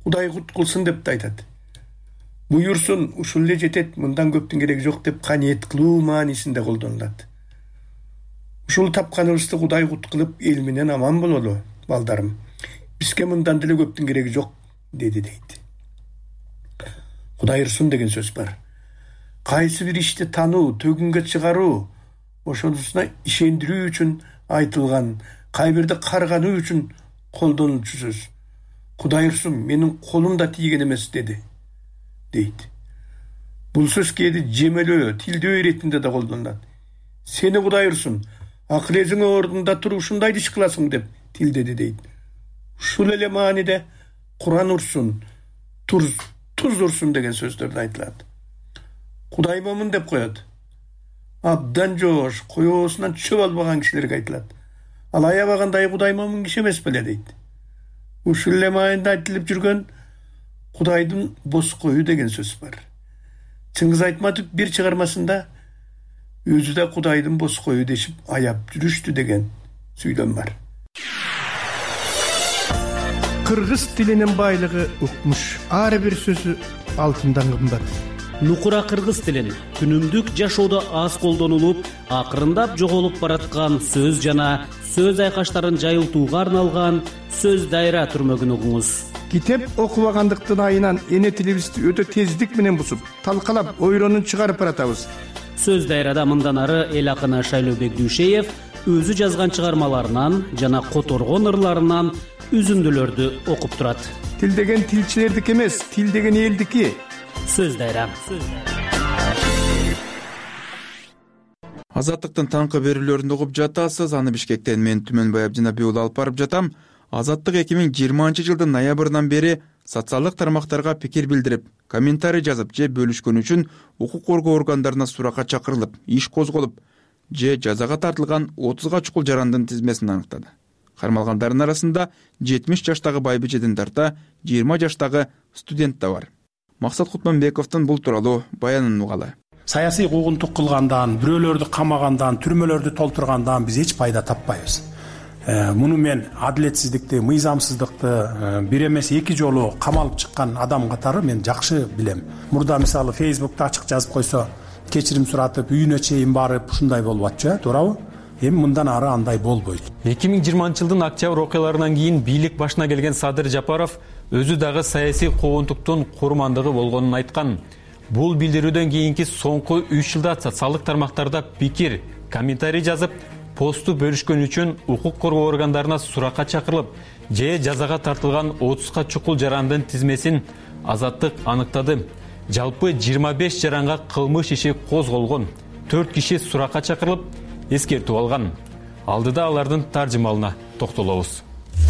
Кудай кут кылсын деп да айтат. Буйурсун, ушул эле жетет, мындан көптүн кереги жок деп каниет кылуу маанисинде колдонулат. Ушул тапканыбызды Кудай кут кылып эл менен аман бололу, балдарым. Бизге мындан деле көптүн кереги жок, деди дейт. Кудай ырсын деген сөз бар. Кайсы бир ишти тануу, төгүнгө чыгаруу, ошонусуна ишендирүү үчүн айтылган, кайбирди каргануу үчүн колдонуучу сөз. Кудай ырсын, менин колум да тийген эмес, деди дейт. Бул сөз кээде жемелөө, тилдөө иретинде да колдонулат. Сени Кудай ырсын, акыл эзиң ордунда туруп ушундай иш кыласың деп тилдеди дейт. Ушул эле мааниде Куран урсун, туз урсун деген сөздөрдө айтылат. Кудай момун деп коет. Абдан жоош, коёсунан чөп албаган кишилерге айтылат. Ал аябагандай Кудай момун киши эмес беле дейт. Ушул эле маанинде айтылып жүргөн Кудайдын бос коюу деген сөз бар. Чыңгыз Айтматов бир чыгармасында өзү да Кудайдын бос коюу дешип аяп жүрүштү деген сүйлөм бар. Кыргыз тилинин байлыгы укмуш. Ар бир сөзү алтындан кымбат. Нукура кыргыз тилин күнүмдүк жашоодо аз колдонулуп, акырындап жоголуп бараткан сөз жана сөз айкаштарын жайылтууга арналган сөз дайра түрмөгүн угуңуз. Китеп окубагандыктын айынан эне тилибизди өтө тездик менен бусуп, талкалап, ойронун чыгарып баратабыз. Сөз дайрада мындан ары эл акыны Шайлообек Дүйшеев өзү жазган чыгармаларынан жана которгон ырларынан үзүндүлөрдү окуп турат. Тил деген тилчилердики эмес, тил деген элдики. Сөз дайра. Азаттыктын таңкы берүүлөрүндө угуп жатасыз. Аны Бишкектен мен Түмөнбай Абдинабек уулу алып барып жатам. Азаттык 2020-жылдын ноябрынан бери социалдык тармактарга пикир билдирип, комментарий жазып же бөлүшкөн үчүн укук коргоо органдарына суракка чакырылып, иш козголуп, же жазага тартылган 30га чукул жарандын тизмесин аныктады. Кармалгандардын арасында 70 жаштагы байбичеден тарта 20 жаштагы студент да бар. Максат Кутманбековдун бул тууралуу баянын угалы. Саясий куугунтук кылгандан, бирөөлөрдү камагандан, түрмөлөрдү толтургандан биз эч пайда таппайбыз. Муну мен адилетсиздикти, мыйзамсыздыкты бир эмес 2 жолу камалып чыккан адам катары мен жакшы билем. Мурда мисалы Facebook'та ачык жазып койсо, кечирим суратып, үйүнө чейин барып ушундай болуп атчу, туурабы? Эми мындан ары андай болбойт. 2020-жылдын октябрь окуяларынан кийин бийлик башына келген Садыр Жапаров өзү дагы саясий куугунтуктун курмандыгы болгонун айткан. Бул билдирүүдөн кийинки соңку 3 жылда социалдык тармактарда пикир, комментарий жазып, посту бөлүшкөн үчүн укук коргоо органдарына суракка чакырылып, же жазага тартылган 30га чукул жарандын тизмесин Азаттык аныктады. Жалпы 25 жаранга кылмыш иши козголгон. 4 киши суракка чакырылып, эскертүү алган. Алдыда алардын таржымалына токтолобуз.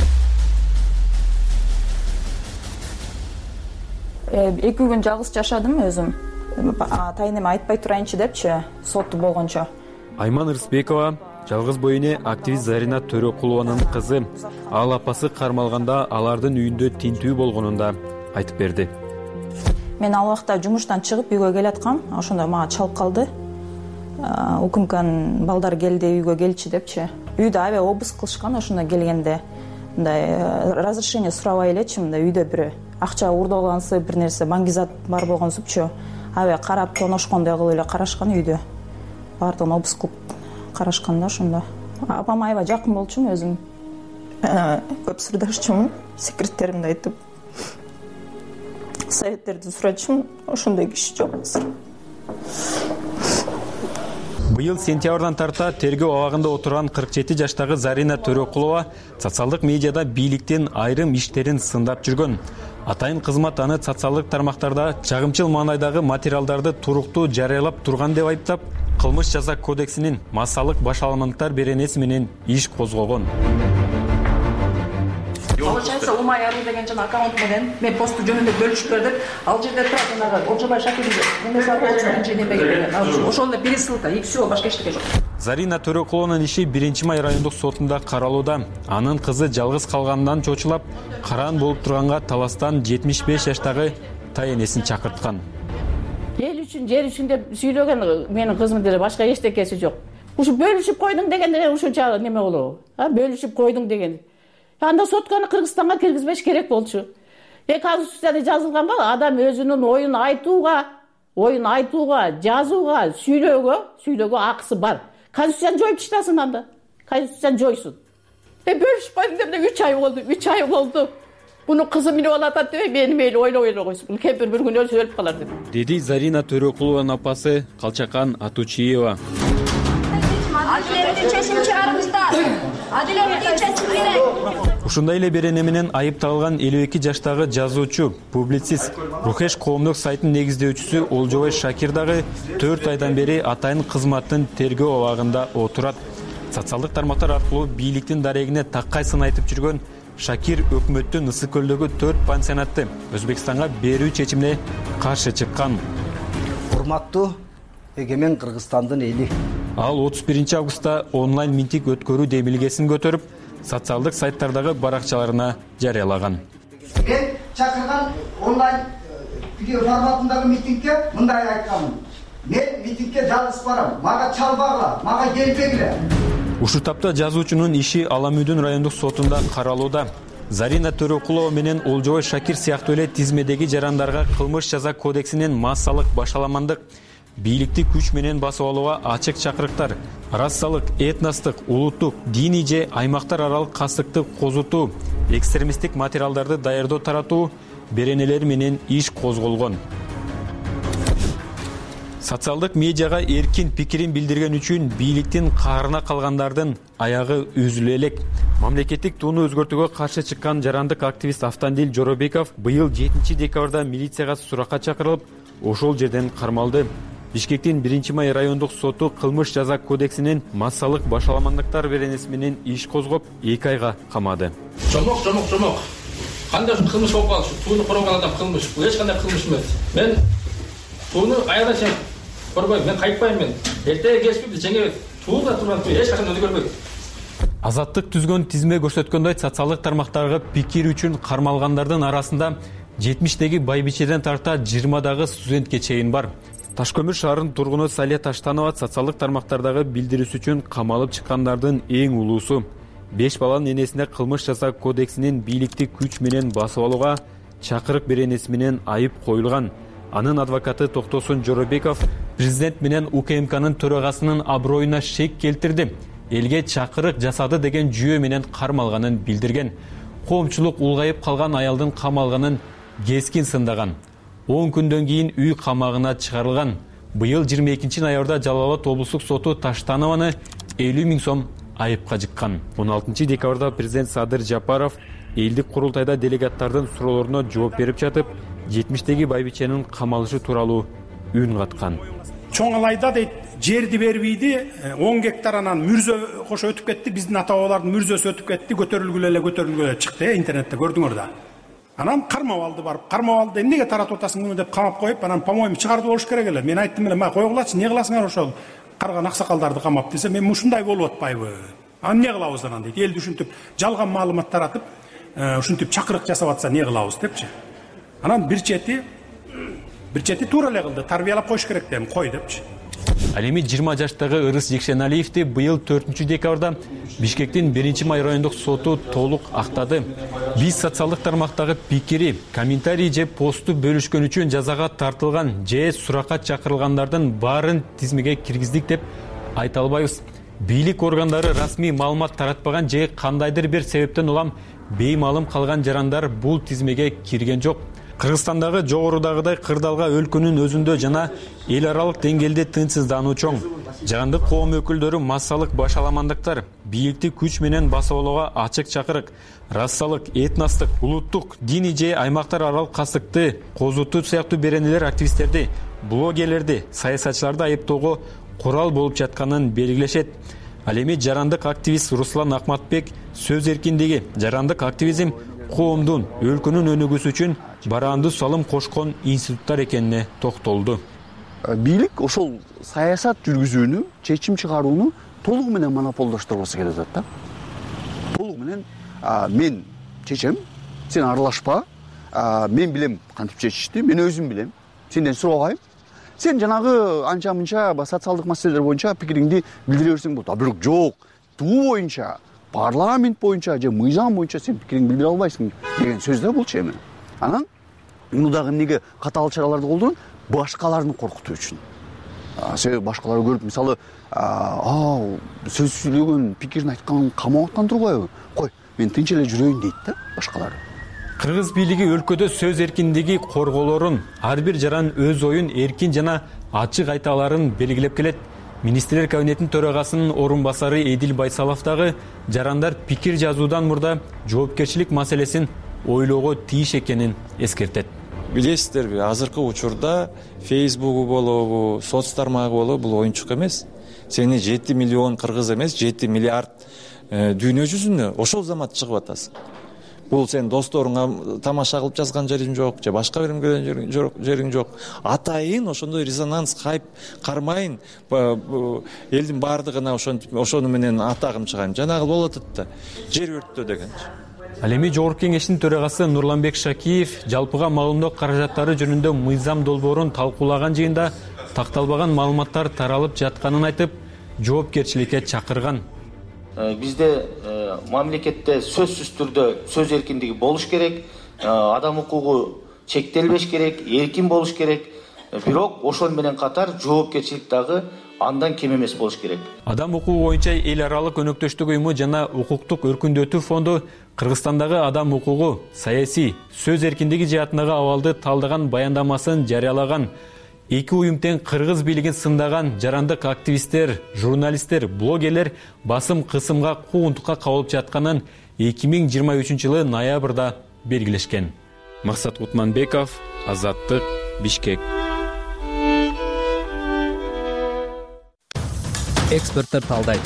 2 күн жалгыз жашадым өзүм. Атайын эме айтпай турайынчы депчи, сотту болгончо. Айман Рысбекова жалгыз боюне активист Зарина Төрөкулованын кызы. Ал апасы кармалганда алардын үйүндө тинтүү болгонун да айтып берди. Мен ал убакта жумуштан чыгып үйгө келаткам, ошондо мага чалып калды. Укмкнын балдар келди, үйгө келчи депчи. Үйдө аябай обыск кылышкан, ошондо келгенде мындай разрешение сурабай элечи, мындай үйдө бир акча уурдалгансы, бир нерсе баңгизат бар болгонсупчу. Аябай карап тоношкондой кылып эле карашкан үйдө. Бардыгын обыск кылып карашканда ошондо. Апам аябай жакын болчумун өзүм. Көп сырдашчумун, секреттеримди айтып, советтерди сурачумун, ошондой киши жок. Быйыл сентябрдан тарта тергөө абагында отурган 47 жаштагы Зарина Төрөкулова социалдык медиада бийликтин айрым иштерин сындап жүргөн. Атайын кызмат аны социалдык тармактарда чагымчыл маанайдагы материалдарды туруктуу жарыялап турган деп айыптап, кылмыш жаза кодексинин массалык башаламанттар беренеси менен иш козгогон. Получается, Умай Ару деген жана аккаунт менен мен посту жөнүндө бөлүшүп бердим. Ал жерде турат жанагы Олжобай Шакиров эмне сабылчу ошондо пересылка и всё, башка эчтеке жок. Зарина Төрөкулованын иши 1-май райондук сотунда каралууда. Анын кызы жалгыз калгандан чочулап, караан болуп турганга таластан 75 жаштагы тайенесин чакырткан. Эл үчүн, жер үчүн деп сүйлөгөн менин кызымдын деле башка эчтекеси жок. Ушу бөлүшүп койдуң дегенде ушунча неме болобу? Бөлүшүп койдуң деген. Анда сотканы Кыргызстанга киргизбеш керек болчу. Конституцияда жазылган го адам өзүнүн оюн айтууга, жазууга, сүйлөөгө акысы бар. Конституцияны жоюп таштасын анда. Конституцияны жойсун. Бөлүшүп койдум деп 3 ай болду. Буну кызы минип алат деп мени мейли ойлой койсун. Бул кемпир бир күн өлүп калар деп. Деди Зарина Төрөкулованын апасы Калчакан Атучиева. Адилеттүү чечим чыгарыңыздар. Адилеттүү чечим керек. Ушундай эле берене менен айыпталган 52 жаштагы жазуучу, публицист, Рухеш коомдук сайтынын негиздөөчүсү Олжобой Шакир дагы 4 айдан бери атайын кызматтын тергөө абагында отурат. Социалдык тармактар аркылуу бийликтин дарегине таккайсын айтып жүргөн Шакир өкмөттүн Ысык көлдөгү 4 пансионатты Өзбекстанга берүү чечимине каршы чыккан. Урматтуу эгемен Кыргызстандын эли. Ал 31 августта онлайн митинг өткөрүү демилгесин көтөрүп, социалдык сайттардагы баракчаларына жарыялаган. Мен чакырган онлайн видео форматындагы митингге мындай айтканмын. Мен митингге жалгыз барам. Мага чалбагыла, мага келбегиле. Ушул тапта жазуучунун иши Аламүдүн райондук сотунда каралууда. Зарина Төрөкулова менен Олжобой Шакир сыяктуу эле тизмедеги жарандарга кылмыш жаза кодексинин массалык башаламандык, бийликти күч менен басып алууга ачык чакырыктар, расалык, этностук, улуттук, диний же аймактар аралык кастыкты козутуу, экстремисттик материалдарды даярдоо таратуу беренелери менен иш козголгон. Социалдык медиага эркин пикирин билдирген үчүн бийликтин каарына калгандардын аягы үзүлө элек. Мамлекеттик тууну өзгөртүүгө каршы чыккан жарандык активист Автандил Жоробеков быйыл 7 декабрда милицияга суракка чакырылып, ошол жерден кармалды. Бишкектин 1 май райондук соту кылмыш жаза кодексинин массалык башаламандыктар беренеси менен иш козгоп 2 айга камады. Жомок. Кандай кылмыш болуп калды? Тууну коргон адам кылмыш. Бул эч кандай кылмыш эмес. Мен тууну аяда чен корбойм, мен кайтпайм мен. Эртеге кечпи биз жеңебиз. Тууда турган эч качан өзгөрбөйт. Азаттык түзгөн тизме көрсөткөндөй социалдык тармактагы пикир үчүн кармалгандардын арасында 70деги байбичеден тарта 20дагы студентке чейин бар. Ташкөмүр шаарынын тургуну Салия Таштанова социалдык тармактардагы билдирүүсү үчүн камалып чыккандардын эң улуусу. 5 баланын энесине кылмыш жаза кодексинин бийликти күч менен басып алууга чакырык беренеси менен айып коюлган. Анын адвокаты Токтосун Жоробеков президент менен УКМКнын төрагасынын аброюна шек келтирди. Элге чакырык жасады деген жүйө менен кармалганын билдирген. Коомчулук улгайып калган аялдын камалганын кескин сындаган. 10 күндөн кийин үй камагына чыгарылган. Быйыл 22 ноябрда Жалал Абад облустук соту Таштанованы 50 000 сом айыпка жыккан. 16 декабрда президент Садыр Жапаров элдик курултайда делегаттардын суроолоруна жооп берип жатып, 70деги байбиченин камалышы тууралуу үн каткан. Чоң алайда дейт, жерди бербейди, 10 гектар анан мүрзө кошо өтүп кетти, биздин ата бабалардын мүрзөсү өтүп кетти, көтөрүлгүлө чыкты, интернетте көрдүңөр да. Анан кармап алды барып, эмнеге таратып атасың муну деп камап коюп, анан по-моему чыгарды болуш керек эле. Мен айттым эле, ма койгулачы, эмне кыласыңар ошол карган аксакалдарды камап десе, мен ушундай болуп атпайбы? Анан эмне кылабыз анан дейт. Элди ушинтип жалган маалымат таратып, ушинтип чакырык жасап атса эмне кылабыз депчи. Анан бир чети туура эле кылды, тарбиялап коюш керек дейм, кой депчи. Ал эми 20 жаштагы Ырыс Жекшеналиевди быйыл 4 декабрда Бишкектин 1 май райондук соту толук актады. Биз социалдык тармактагы пикири, комментарий же посту бөлүшкөн үчүн жазага тартылган же суракка чакырылгандардын баарын тизмеге киргиздик деп айта албайбыз. Бийлик органдары расмий маалымат таратпаган же кандайдыр бир себептен улам беймаалым калган жарандар бул тизмеге кирген жок. Кыргызстандагы жогорудагыдай кырдалга өлкөнүн өзүндө жана эл аралык деңгээлде тынчсыздануу чоң. Жарандык коом өкүлдөрү массалык башаламандыктар, бийликти күч менен басып алууга ачык чакырык, расалык, этностук, улуттук, диний же аймактар аралык кастыкты козутуу сыяктуу беренелер активисттерди, блогерлерди, саясатчыларды айыптоого курал болуп жатканын белгилешет. Ал эми жарандык активист Руслан Акматбек сөз эркиндиги, жарандык активизм коомдун, өлкөнүн өнүгүүсү үчүн бараанды салым кошкон институттар экенине токтолду. Бийлик ошол саясат жүргүзүүнү, чечим чыгарууну толугу менен монополдоштурбосу керек да. Толугу менен мен чечем, сен аралашпа, мен билем кантип чечишти, мен өзүм билем, сенден сурабайм. Сен жанагы анча-мынча социалдык маселелер боюнча пикириңди билдире берсең болот. Бирок жок, туу боюнча, парламент боюнча же мыйзам боюнча сен пикириңди билдире албайсың деген сөз да бул чеми. Анан муну дагы эмнеге катаал чараларды колдонот? Башкаларды коркутуу үчүн. Себеби башкалар көрүп, мисалы, сөз сүйлөгөн, пикирин айткан камап турбайбы? Кой, мен тынч эле жүрөйүн дейт да башкалар. Кыргыз бийлиги өлкөдө сөз эркиндиги корголорун, ар бир жаран өз оюн эркин жана ачык айта аларын белгилеп келет. Министрлер кабинетинин төрагасынын орун басары Эдил Байсалов дагы жарандар пикир жазуудан мурда жоопкерчилик маселесин ойлоого тийиш экенин эскертет. Билесиздерби, азыркы учурда Facebook болобу, соц тармагы болобу бул оюнчук эмес. Сени 7 миллион кыргыз эмес, 7 миллиард дүйнө жүзүнө ошол замат чыгып атасың. Бул сен досторуңа тамаша кылып жазган жериң жок, же башка бир жериң жок. Атайын ошондой резонанс, хайп кармайын, элдин бардыгына ошону менен атагым чыгайын. Жанагы болот да, жер өрттө дегенчи. Ал эми Жогорку Кеңештин төрагасы Нурланбек Шакиев жалпыга маалымдоо каражаттары жөнүндө мыйзам долбоорун талкуулаган жыйында такталбаган маалыматтар таралып жатканын айтып, жоопкерчиликке чакырган. Бизде мамлекетте сөзсүз түрдө сөз эркиндиги болуш керек, адам укугу чектелбеш керек, эркин болуш керек. Бирок ошол менен катар жоопкерчилик дагы андан кем эмес болуш керек. Адам укугу боюнча эл аралык өнөктөштүк уюму жана укуктук өркүндөтүү фонду Кыргызстандагы адам укугу, саясий, сөз эркиндиги жаатындагы абалды талдаган баяндамасын жарыялаган. Эки уюм тең кыргыз бийлигин сындаган жарандык активисттер, журналисттер, блогерлер басым кысымга, куугунтукка кабылып жатканын 2023-жылы ноябрда белгилешкен. Максат Кутманбеков, Азаттык, Бишкек. Эксперттер талдайт.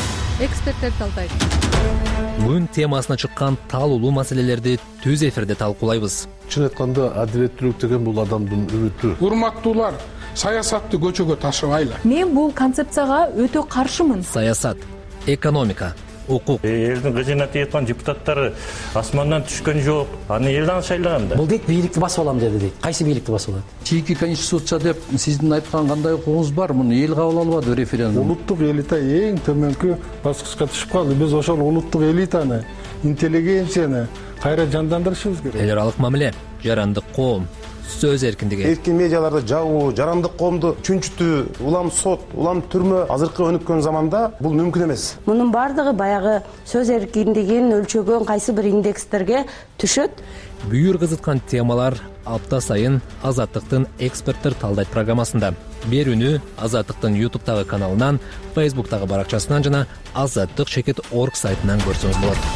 Күн темасына чыккан талуулуу маселелерди түз эфирде талкуулайбыз. Чын айтканда адилеттүүлүк деген бул адамдын үмүтү. Урматтуулар, саясатты көчөгө ташыбайлы. Мен бул концепцияга өтө каршымын. Саясат, экономика, укук. Элдин кызына тияткан депутаттары асмандан түшкөн жок. Аны элден шайлаган да. Бул дейт бийликти басып алам деди дейт. Кайсы бийликти басып алат? Чийки конституция деп сиздин айткан кандай укугуңуз бар? Муну эл кабыл албады референдум. Улуттук элита эң төмөнкү баскычка түшүп калды. Биз ошол улуттук элитаны, интеллигенцияны кайра жандандырышыбыз керек. Эл аралык мамиле, жарандык коом, сөз эркиндиги. Эркин медиаларды жабуу, жарандык коомду чүнчүтүү, улам сот, улам түрмө азыркы өнүккөн заманда бул мүмкүн эмес. Мунун бардыгы баягы сөз эркиндигин өлчөгөн кайсы бир индекстерге түшөт. Бүйүр кызыткан темалар апта сайын Азаттыктын эксперттер талдайт программасында. Берүүнү Азаттыктын YouTube'тагы каналынан, Facebook'тагы баракчасынан жана azattik.org сайтынан көрсөңүз болот.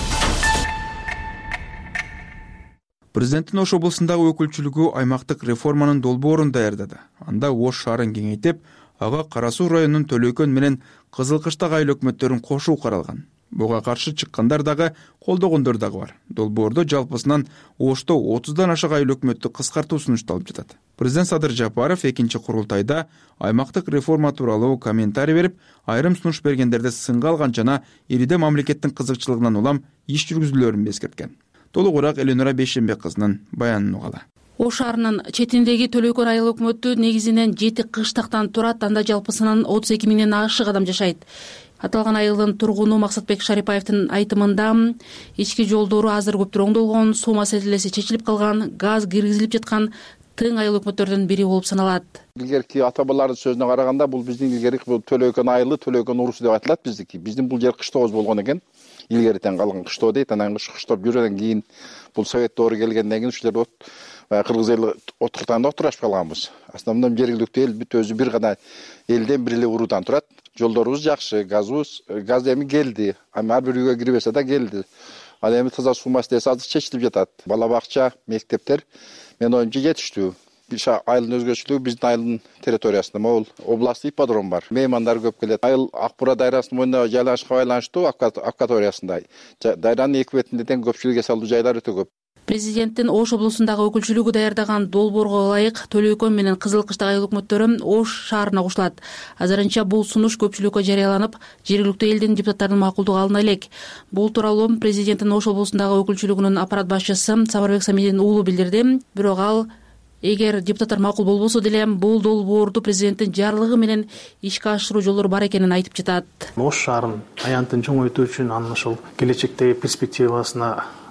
Президенттин Ош облусундагы өкүлчүлүгү аймактык реформанын долбоорун даярдады. Анда Ош шаарын кеңейтип, ага Кара Суу районунун Төлөйкөн менен Кызылкыштак айыл өкмөттөрүн кошуу каралган. Буга каршы чыккандар дагы, колдогондор дагы бар. Долбоордо жалпысынан Ошто 30дан ашык айыл өкмөттү кыскартуу сунушталып жатат. Президент Садыр Жапаров экинчи курултайда аймактык реформа тууралуу комментарий берип, айрым сунуш бергендерди сынга алган жана ириде мамлекеттин кызыкчылыгынан улам иш жүргүзүүлөрүн эскерткен. Толугураак Эленора Бейшенбек кызынын баянын угалы. Ош шаарынын четиндеги Төлөйкөн айыл өкмөтү негизинен 7 кыштактан турат, анда жалпысынан 32 миңден ашык адам жашайт. Аталган айылдын тургуну Максатбек Шарипаевдин айтымында ички жолдору азыр көптүр оңдолгон, суу маселеси чечилип калган, газ киргизилип жаткан тың айыл өкмөттөрдүн бири болуп саналат. Илгерки ата бабалардын сөзүнө караганда бул биздин илгерки Төлөйкөн айылы, Төлөйкөн урусу деп айтылат биздики. Биздин бул жер кыштообуз болгон экен. Илгеритен калган кыштоо дейт. Анан кыштоп жүргөндөн кийин бул совет доору келгенден кийин ушул жерде кыргыз эли отуртанда отурашып калганбыз. Основном жергиликтүү эл бүт өзү бир гана элден бир эле уруудан турат. Жолдорубуз жакшы, газ эми келди. Ар бир үйгө кирбесе да келди. Ал эми таза суу маселеси азыр чечилип жатат. Бала бакча, мектептер мен оюмча жетиштүү. Айылдын өзгөчөлүгү биздин айылдын территориясында могул областтык ипподром бар. Меймандар көп келет. Айыл Акбура дайрасынын мойнуна жайлашканга байланыштуу акваториясында. Дайранын эки бетинде тең көпчүлүк эс алуу жайлар өтө көп. Президенттин Ош облусундагы өкүлчүлүгү даярдаган долбоорго ылайык Төлөйкөн менен Кызылкыштак айыл өкмөттөрү Ош шаарына кошулат. Азырынча бул сунуш көпчүлүккө жарыяланып, жергиликтүү элдин депутаттарынын макулдугу алына элек. Бул тууралуу президенттин Ош облусундагы өкүлчүлүгүнүн аппарат башчысы Самарбек Самидин уулу билдирди. Бирок ал эгер депутаттар макул болбосо деле бул долбоорду президенттин жарлыгы менен ишке ашыруу жолдору бар экенин айтып жатат. Ош шаарын аянтын чоңойтуу үчүн анын ошол келечектеги перспективасына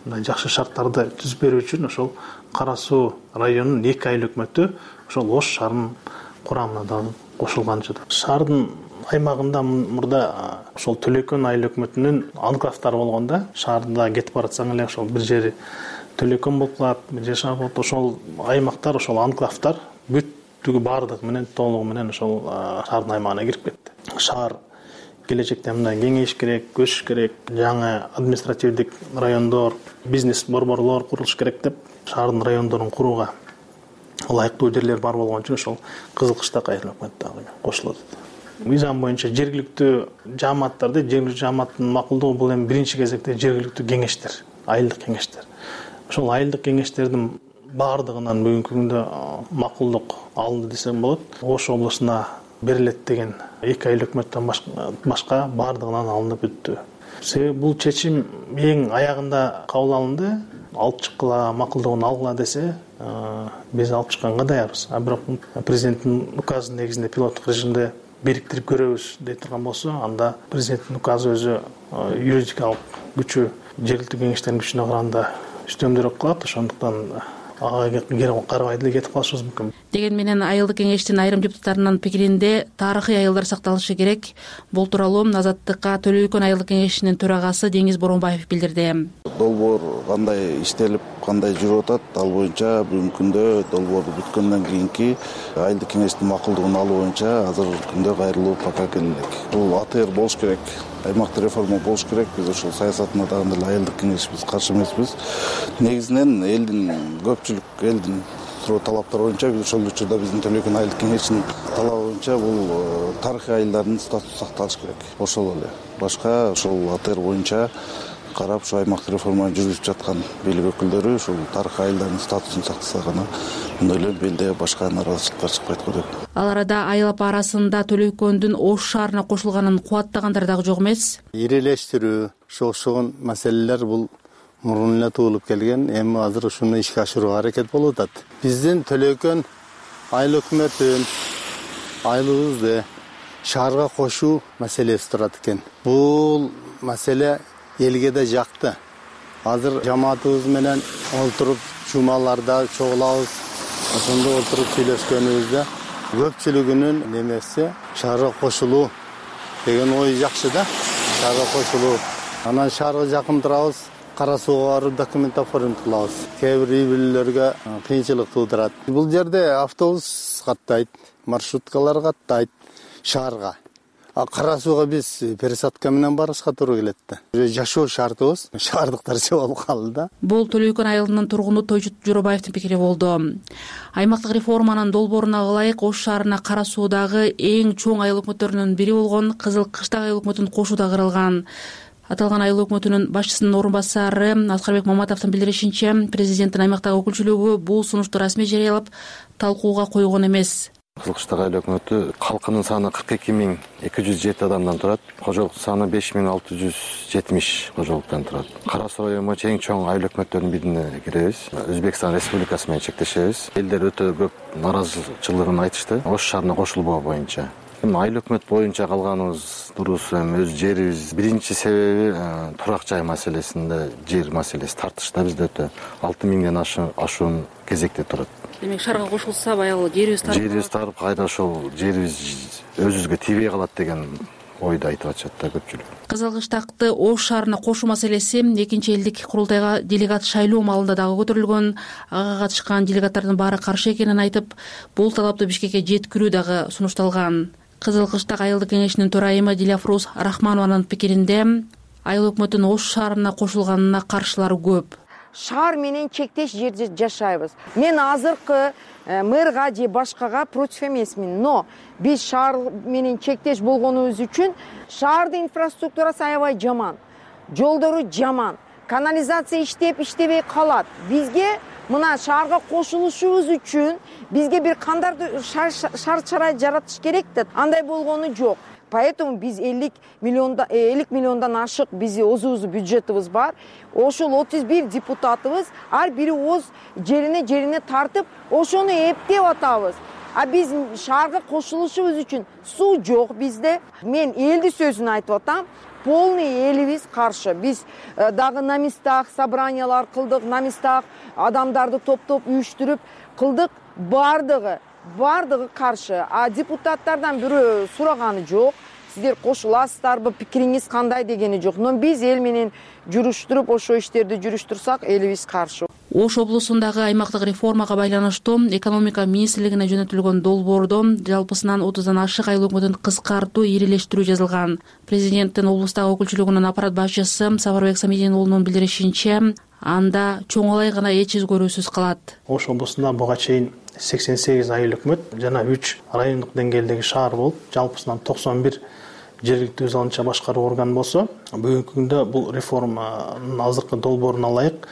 мындай жакшы шарттарды түзүп берүү үчүн ошол Кара Суу районунун 2 айыл өкмөтү ошол Ош шаарынын курамына дагы кошулганчы. Шаардын аймагында мурда ошол Төлөкөн айыл өкмөтүнүн анклавдары болгондо, шаарда кетип баратсаң эле ошол бир жери Төлөкөн болуп калат, бир жери шаар болот. Ошол аймактар, ошол анклавдар бүттүгү баардыгы менен толугу менен ошол шаардын аймагына кирип кетти. Шаар келечекте мындай кеңейиш керек, өсүш керек, жаңы административдик райондор, бизнес борборлор курулуш керек деп шаардын райондорун курууга ылайыктуу жерлер бар болгон үчүн ошол Кызылкыштак айыл өкмөтү дагы кошулат. Мыйзам боюнча жергиликтүү жааматтын макулдугу бул эми биринчи кезекте жергиликтүү кеңештер, айылдык кеңештер. Ошол айылдык кеңештердин баардыгынан бүгүнкү күндө макулдук алынды десем болот. Ош облусуна берилет деген 2 айыл өкмөттөн башка баардыгынан алынып бүттү. Себеби бул чечим эң аягында кабыл алынды. Алып чыккыла, макулдугун алгыла десе, биз алып чыкканга даярбыз. Бирок президенттин указы негизинде пилоттук режимде бириктирип көрөбүз деп турган болсо, анда президенттин указы өзү юридикалык күчү жергиликтүү кеңештердин күчүнө караганда үстөмдүүрөөк калат. Ошондуктан ага карабай деле кетип калышыбыз мүмкүн. Деген менен айылдык кеңештин айрым депутаттарынын пикиринде тарыхый айылдар сакталышы керек. Бул тууралуу Азаттыкка Төлөкөн айылдык кеңешинин төрагасы Деңиз Боронбаев билдирди. Долбоор кандай иштелип, кандай жүрүп атат, ал боюнча бүгүнкү күндө долбоорду бүткөндөн кийинки айылдык кеңештин макулдугун алуу боюнча азыр күндө кайрылуу пока келелек. Бул АТР болуш керек, аймактык реформа болуш керек. Биз ошол саясатына дагы эле айылдык кеңеш биз каршы эмеспиз. Негизинен элдин көпчүлүк элдин суроо талаптары боюнча биз ошол учурда биздин Төлөкөн айылдык кеңешинин талабы боюнча бул тарыхый айылдардын статусу сакталыш керек. Ошол эле. Башка ошол АТР боюнча карап ушу аймактык реформаны жүргүзүп жаткан бийлик өкүлдөрү ушул тарыхый айылдардын статусун сактаса гана мындай эле белде башка нааразычылыктар чыкпайт го деп. Ал арада айыл апа арасында Төлөкөндүн Ош шаарына кошулганын кубаттагандар дагы жок эмес. Ирелештирүү, окшогон маселелер бул мурун эле туулуп келген, эми азыр ушуну ишке ашырууга аракет болуп атат. Биздин Төлөкөн айыл өкмөтүн айылыбызды шаарга кошуу маселеси турат экен. Бул маселе элге да жакты. Азыр жамаатыбыз менен олтуруп чумаларда чогулабыз. Ошондо олтуруп сүйлөшкөнүбүздө көпчүлүгүнүн немеси шаарга кошулуу деген ой жакшы да. Шаарга кошулуу. Анан шаарга жакын турабыз. Кара Сууга барып документ оформить кылабыз. Кээ бир үй-бүлөлөргө кыйынчылык туудурат. Бул жерде автобус каттайт, маршруткалар каттайт шаарга. Кара Сууга биз пересадка менен барышка туура келет да. Жашоо шартыбыз шаардыктарча болуп калды да. Бул Төлөкөн айылынын тургуну Тойчут Жоробаевдин пикири болду. Аймактык реформанын долбооруна ылайык Ош шаарына Кара Суудагы эң чоң айыл өкмөттөрүнүн бири болгон Кызылкыштак айыл өкмөтүн кошуу да кырылган. Аталган айыл өкмөтүнүн башчысынын орун басары Аскарбек Маматовдун билдиришинче, президенттин аймактагы өкүлчүлүгү бул сунушту расмий жарыялап талкууга койгон эмес. Кызылкыштак айыл өкмөтү калкынын саны 42.207 адамдан турат. Кожолук саны 5.670 кожолуктан турат. Кара Суу району боюнча эң чоң айыл өкмөттөрдүн бирине киребиз. Өзбекстан Республикасы менен чектешебиз. Элдер өтө көп нааразычылыгын айтышты. Ош шаарына кошулбоо боюнча. Айыл өкмөт боюнча калганыбыз дурус, өз жерибиз. Биринчи себеби турак жай маселесинде, жер маселеси тартышта бизде өтө 6000ден ашуун кезекте турат. Демек шаарга кошулса баягы жерибиз тарып кайда ошол жерибиз өзүбүзгө тийбей калат деген ойду айтып атышат да көпчүлүк. Кызылкыштакты Ош шаарына кошуу маселеси экинчи элдик курултайга делегат шайлоо маалында дагы көтөрүлгөн. Ага катышкан делегаттардын баары каршы экенин айтып, бул талапты Бишкекке жеткирүү дагы сунушталган. Кызылкыштак айылдык кеңешинин төрайымы Диляфруз Рахманованын пикиринде, айыл өкмөтүнүн Ош шаарына кошулганына каршылары көп. Шаар менен чектеш жерде жашайбыз. Мен азыркы мэрга же башкага против эмесмин, но биз шаар менен чектеш болгонубуз үчүн шаардын инфраструктурасы аябай жаман, жолдору жаман, канализация иштебей калат. Бизге мына шаарга кошулушубуз үчүн бизге бир кандарды шарт-шарайт жаратыш керек да, андай болгону жок. Поэтому биз 50 миллиондан ашык бизи өзүбүздүн бюджетибиз бар. Ошол 31 депутатыбыз ар бири өз жерине тартып, ошону эптеп атабыз. А биз шаарга кошулушубуз үчүн суу жок бизде. Мен элди сөзүн айтып атам. полный элибиз каршы. Биз дагы на местах собраниялар кылдык, на местах адамдарды топтоп үйүштүрүп кылдык, бардыгы каршы. А депутаттардан бирөө сураганы жок. Сиздер кошуласыздарбы, пикириңиз кандай дегени жок. Но биз эл менен жүрүштүрүп, ошо иштерди жүрүштүрсак, элибиз каршы. Ош облусундагы аймактык реформага байланыштуу экономика министрлигине жөнөтүлгөн долбоордо жалпысынан 30дан ашык айыл өкмөтүн кыскартуу, ирилештирүү жазылган. Президенттин облустагы өкүлчүлүгүнүн аппарат башчысы Сапарбек Самидин уулунун билдиришинче, анда чоңалай гана эч өзгөрүүсүз калат. Ош облусунда буга чейин 88 айыл өкмөт жана 3 райондук деңгээлдеги шаар болуп, жалпысынан 91 жергиликтүү өз алынча башкаруу орган болсо, бүгүнкү күндө бул реформанын азыркы долбооруна ылайык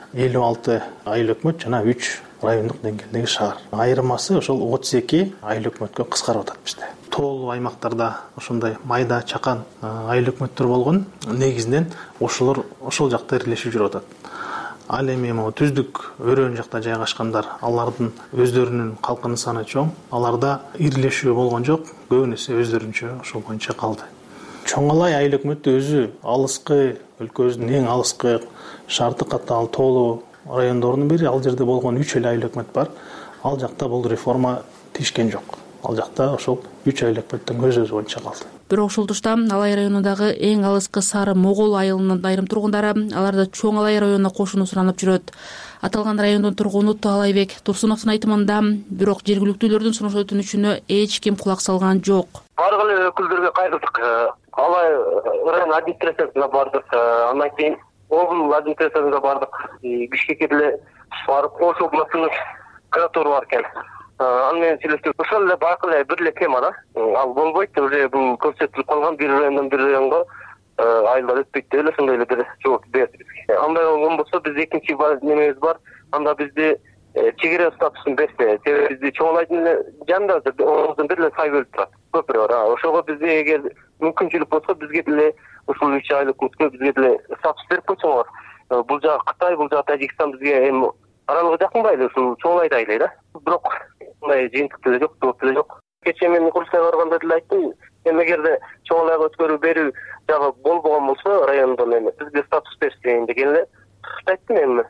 56 айыл өкмөт жана 3 райондук деңгээлдеги шаар. Айырмасы ошол 32 айыл өкмөткө кыскарып атат бизде. Тоолуу аймактарда ошондой майда чакан айыл өкмөттөр болгон, негизинен ошолор ошол жакта ирилешип жүрүп атат. Ал эми түздүк өрөөн жакта жайгашкандар, алардын өздөрүнүн калкынын саны чоң, аларда ирилешүү болгон жок, көбүнесе өздөрүнчө ошол боюнча калды. Чоңалай айыл өкмөтү өзү алыскы, өлкөбүздүн эң алыскы шарты катаал тоолуу райондордун бири, ал жерде болгон 3 эле айыл өкмөт бар. Ал жакта бул реформа тишкен жок. Ал жакта ошол 3 айыл өкмөттүн өзү боюнча калды. Бирок ошолтушта Алай районундагы эң алыскы Сары Могол айылынын айрым тургундары аларды Чоң Алай районуна кошууну суранып жүрөт. Аталган райондун тургуну Таалайбек Турсуновдун айтымында, бирок жергиликтүүлөрдүн сунуш өтүнүчүнө эч ким кулак салган жок. Барган эле өкүлдөргө кайрылдык. Алай район администрациясына бардык. Андан кийин облус администрациясына бардык. Бишкекке деле барып, Ош облусунун прокуратурасы бар экен. Аны менен сүйлөштүк. Ошол эле бакыл эле бир эле тема да. Ал болбойт, уже бул көрсөтүлүп калган бир райондон бир районго айылдар өтпөйт деп эле ошондой эле бир жооп берди бизге. Андай болгон болсо биз экинчи немебиз бар. Анда бизди чегара статусун берсе, себеби бизди Чоң Алайдын жанында оңуздон бир эле сай бөлүп турат. Көпүрө бар. Ошого бизде эгер мүмкүнчүлүк болсо бизге деле ушул 3 айыл өкмөткө бизге деле статус берип койсоңор. Бул жагы Кытай, бул жагы Тажикстан бизге эми аралыгы жакынбайлы, ушул Чоң Алайда айлай да. Бирок мындай жыйынтык деле жок, жооп деле жок. Кечээ мен курсайга барганда деле айттым, эми эгерде Чоң Алайга өткөрүү берүү жагы болбогон болсо райондон эми бизге статус берсин деген эле айттым. Эми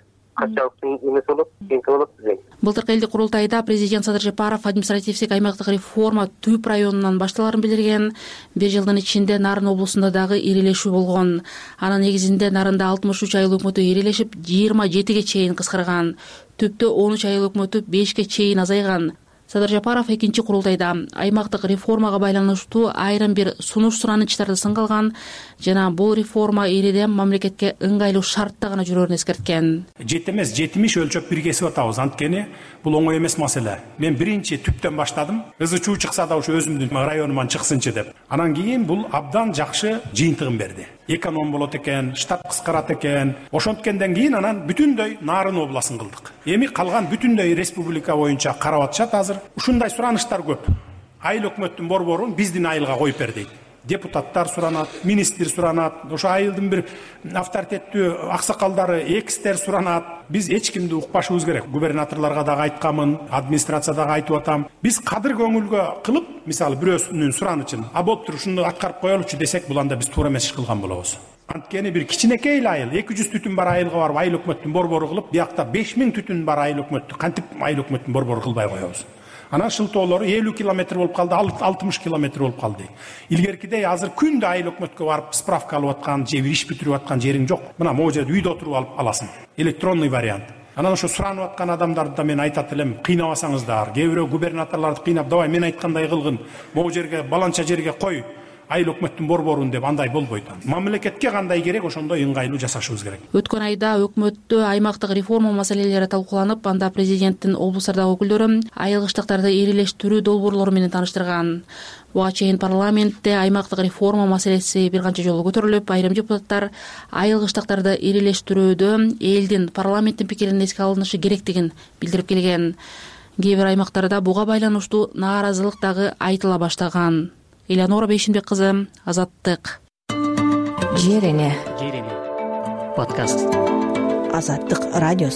Былтыркы элдик курултайда президент Садыр Жапаров административдик аймактык реформа Түп районунан башталарын билдирген. 1 жылдын ичинде Нарын облусунда дагы ирилешүү болгон. Анын негизинде Нарында 63 айыл өкмөтү ирилешип 27ге чейин кыскарган. Түптө 13 айыл өкмөтү 5ке чейин азайган. Садыр Жапаров экинчи курултайда аймактык реформага байланыштуу айрым бир сунуш суранычтарды сынгалган жана бул реформа ириден мамлекетке ыңгайлуу шартта гана жүрөрүн эскерткен. Жет эмес, 70 өлчөп бир кесип атабыз. Анткени бул оңой эмес маселе. Мен биринчи Түптөн баштадым. Ызы чуу чыкса да ушу өзүмдүн районуман чыксынчы деп. Анан кийин бул абдан жакшы жыйынтыгын берди. Эконом болот экен, штат кыскарат экен. Ошонткенден кийин анан бүтүндөй Нарын областын кылдык. Эми калган бүтүндөй республика боюнча карап атышат азыр. Ушундай сураныштар көп. Айыл өкмөттүн борборун биздин айылга коюп бер дейт. Депутаттар суранат, министр суранат, ошо айылдын бир авторитеттүү аксакалдары, экстер суранат. Биз эч кимди укпашыбыз керек. Губернаторлорго дагы айткамын, администрациядагы айтып атам. Биз кадыр көңүлгө кылып, мисалы бирөөсүнүн суранычын, аботтур ушуну аткарып коелучу десек, бул анда биз туура эмес иш кылган болобуз. Анткени бир кичинекей эле айыл, 200 түтүн бар айылга барып айыл өкмөттүн борбору кылып, биякта 5000 түтүн бар айыл өкмөттү кантип айыл өкмөттүн борбору кылбай коебуз. Анан шылтоолору 50 километр болуп калды, 60 километр болуп калды. Илгеркидей азыр күндө айыл өкмөткө барып справка алып аткан же иш бүтүрүп аткан жериң жок. Мына могу жерде үйдө отуруп алып аласың. Электронный вариант. Анан ошо суранып аткан адамдарды да мен айтат элем, кыйнабасаңыздар. Кээ бирөө губернаторлорду кыйнап, давай мен айткандай кылгын, могу жерге баланча жерге кой. Айыл өкмөттүн борборун деп андай болбойт. Мамлекетке кандай керек, ошондой ыңгайлуу жасашыбыз керек. Өткөн айда өкмөттө аймактык реформа маселелери талкууланып, анда президенттин облустардагы өкүлдөрү айылгыштыктарды ирилештирүү долбоорлору менен тааныштырган. Буга чейин парламентте аймактык реформа маселеси бир канча жолу көтөрүлүп, айрым депутаттар айылгыштыктарды ирилештирүүдө элдин парламенттин пикиринин эске алынышы керектигин билдирип келген. Кээ бир аймактарда буга байланыштуу нааразылык дагы айтыла баштаган. Элеонора Бейшинбек кызы, Азаттык. Жерине подкаст. Азаттык радиосу.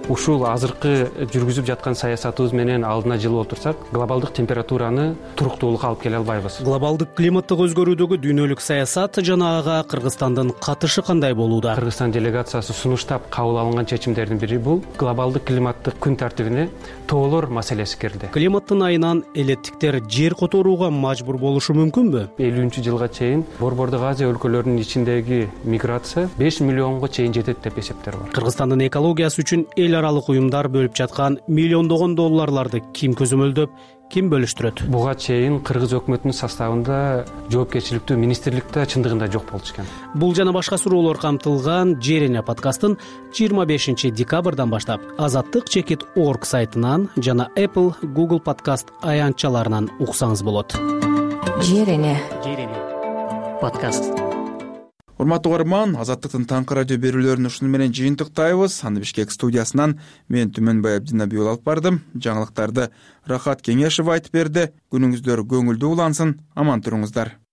ушул азыркы жүргүзүп жаткан саясатыбыз менен алдына жылып отурсак, глобалдык температураны туруктуулукка алып келе албайбыз. Глобалдык климаттык өзгөрүүдөгү дүйнөлүк саясат жана ага Кыргызстандын катышы кандай болууда? Кыргызстан делегациясы сунуштап кабыл алынган чечимдердин бири бул глобалдык климаттык күн тартибине тоолор маселеси кирди. Климаттын айынан элеттиктер жер которууга мажбур болушу мүмкүнбү? 50-жылга чейин Борбордук Азия өлкөлөрүнүн ичиндеги миграция 5 миллионго чейин жетет деп эсептер бар. Кыргызстандын экологиясы үчүн эл аралык уюмдар бөлүп жаткан миллиондогон долларларды ким көзөмөлдөп, ким бөлүштүрөт? Буга чейин кыргыз өкмөтүнүн составында жоопкерчиликтүү министрликте чындыгында жок болчу экен. Бул жана башка суроолор камтылган Жерене подкастын 25 декабрдан баштап azattik.org сайтынан жана Apple, Google подкаст аянтчаларынан уксаңыз болот. Жерене подкаст. Урматтуу угарман, Азаттыктын таңкы радио берүүлөрүн ушуну менен жыйынтыктайбыз. Аны Бишкек студиясынан мен Түмөнбай Абдинаби алып бардым. Жаңылыктарды Рахат Кеңешев айтып берди. Күнүңүздөр көңүлдүү улансын, аман туруңуздар.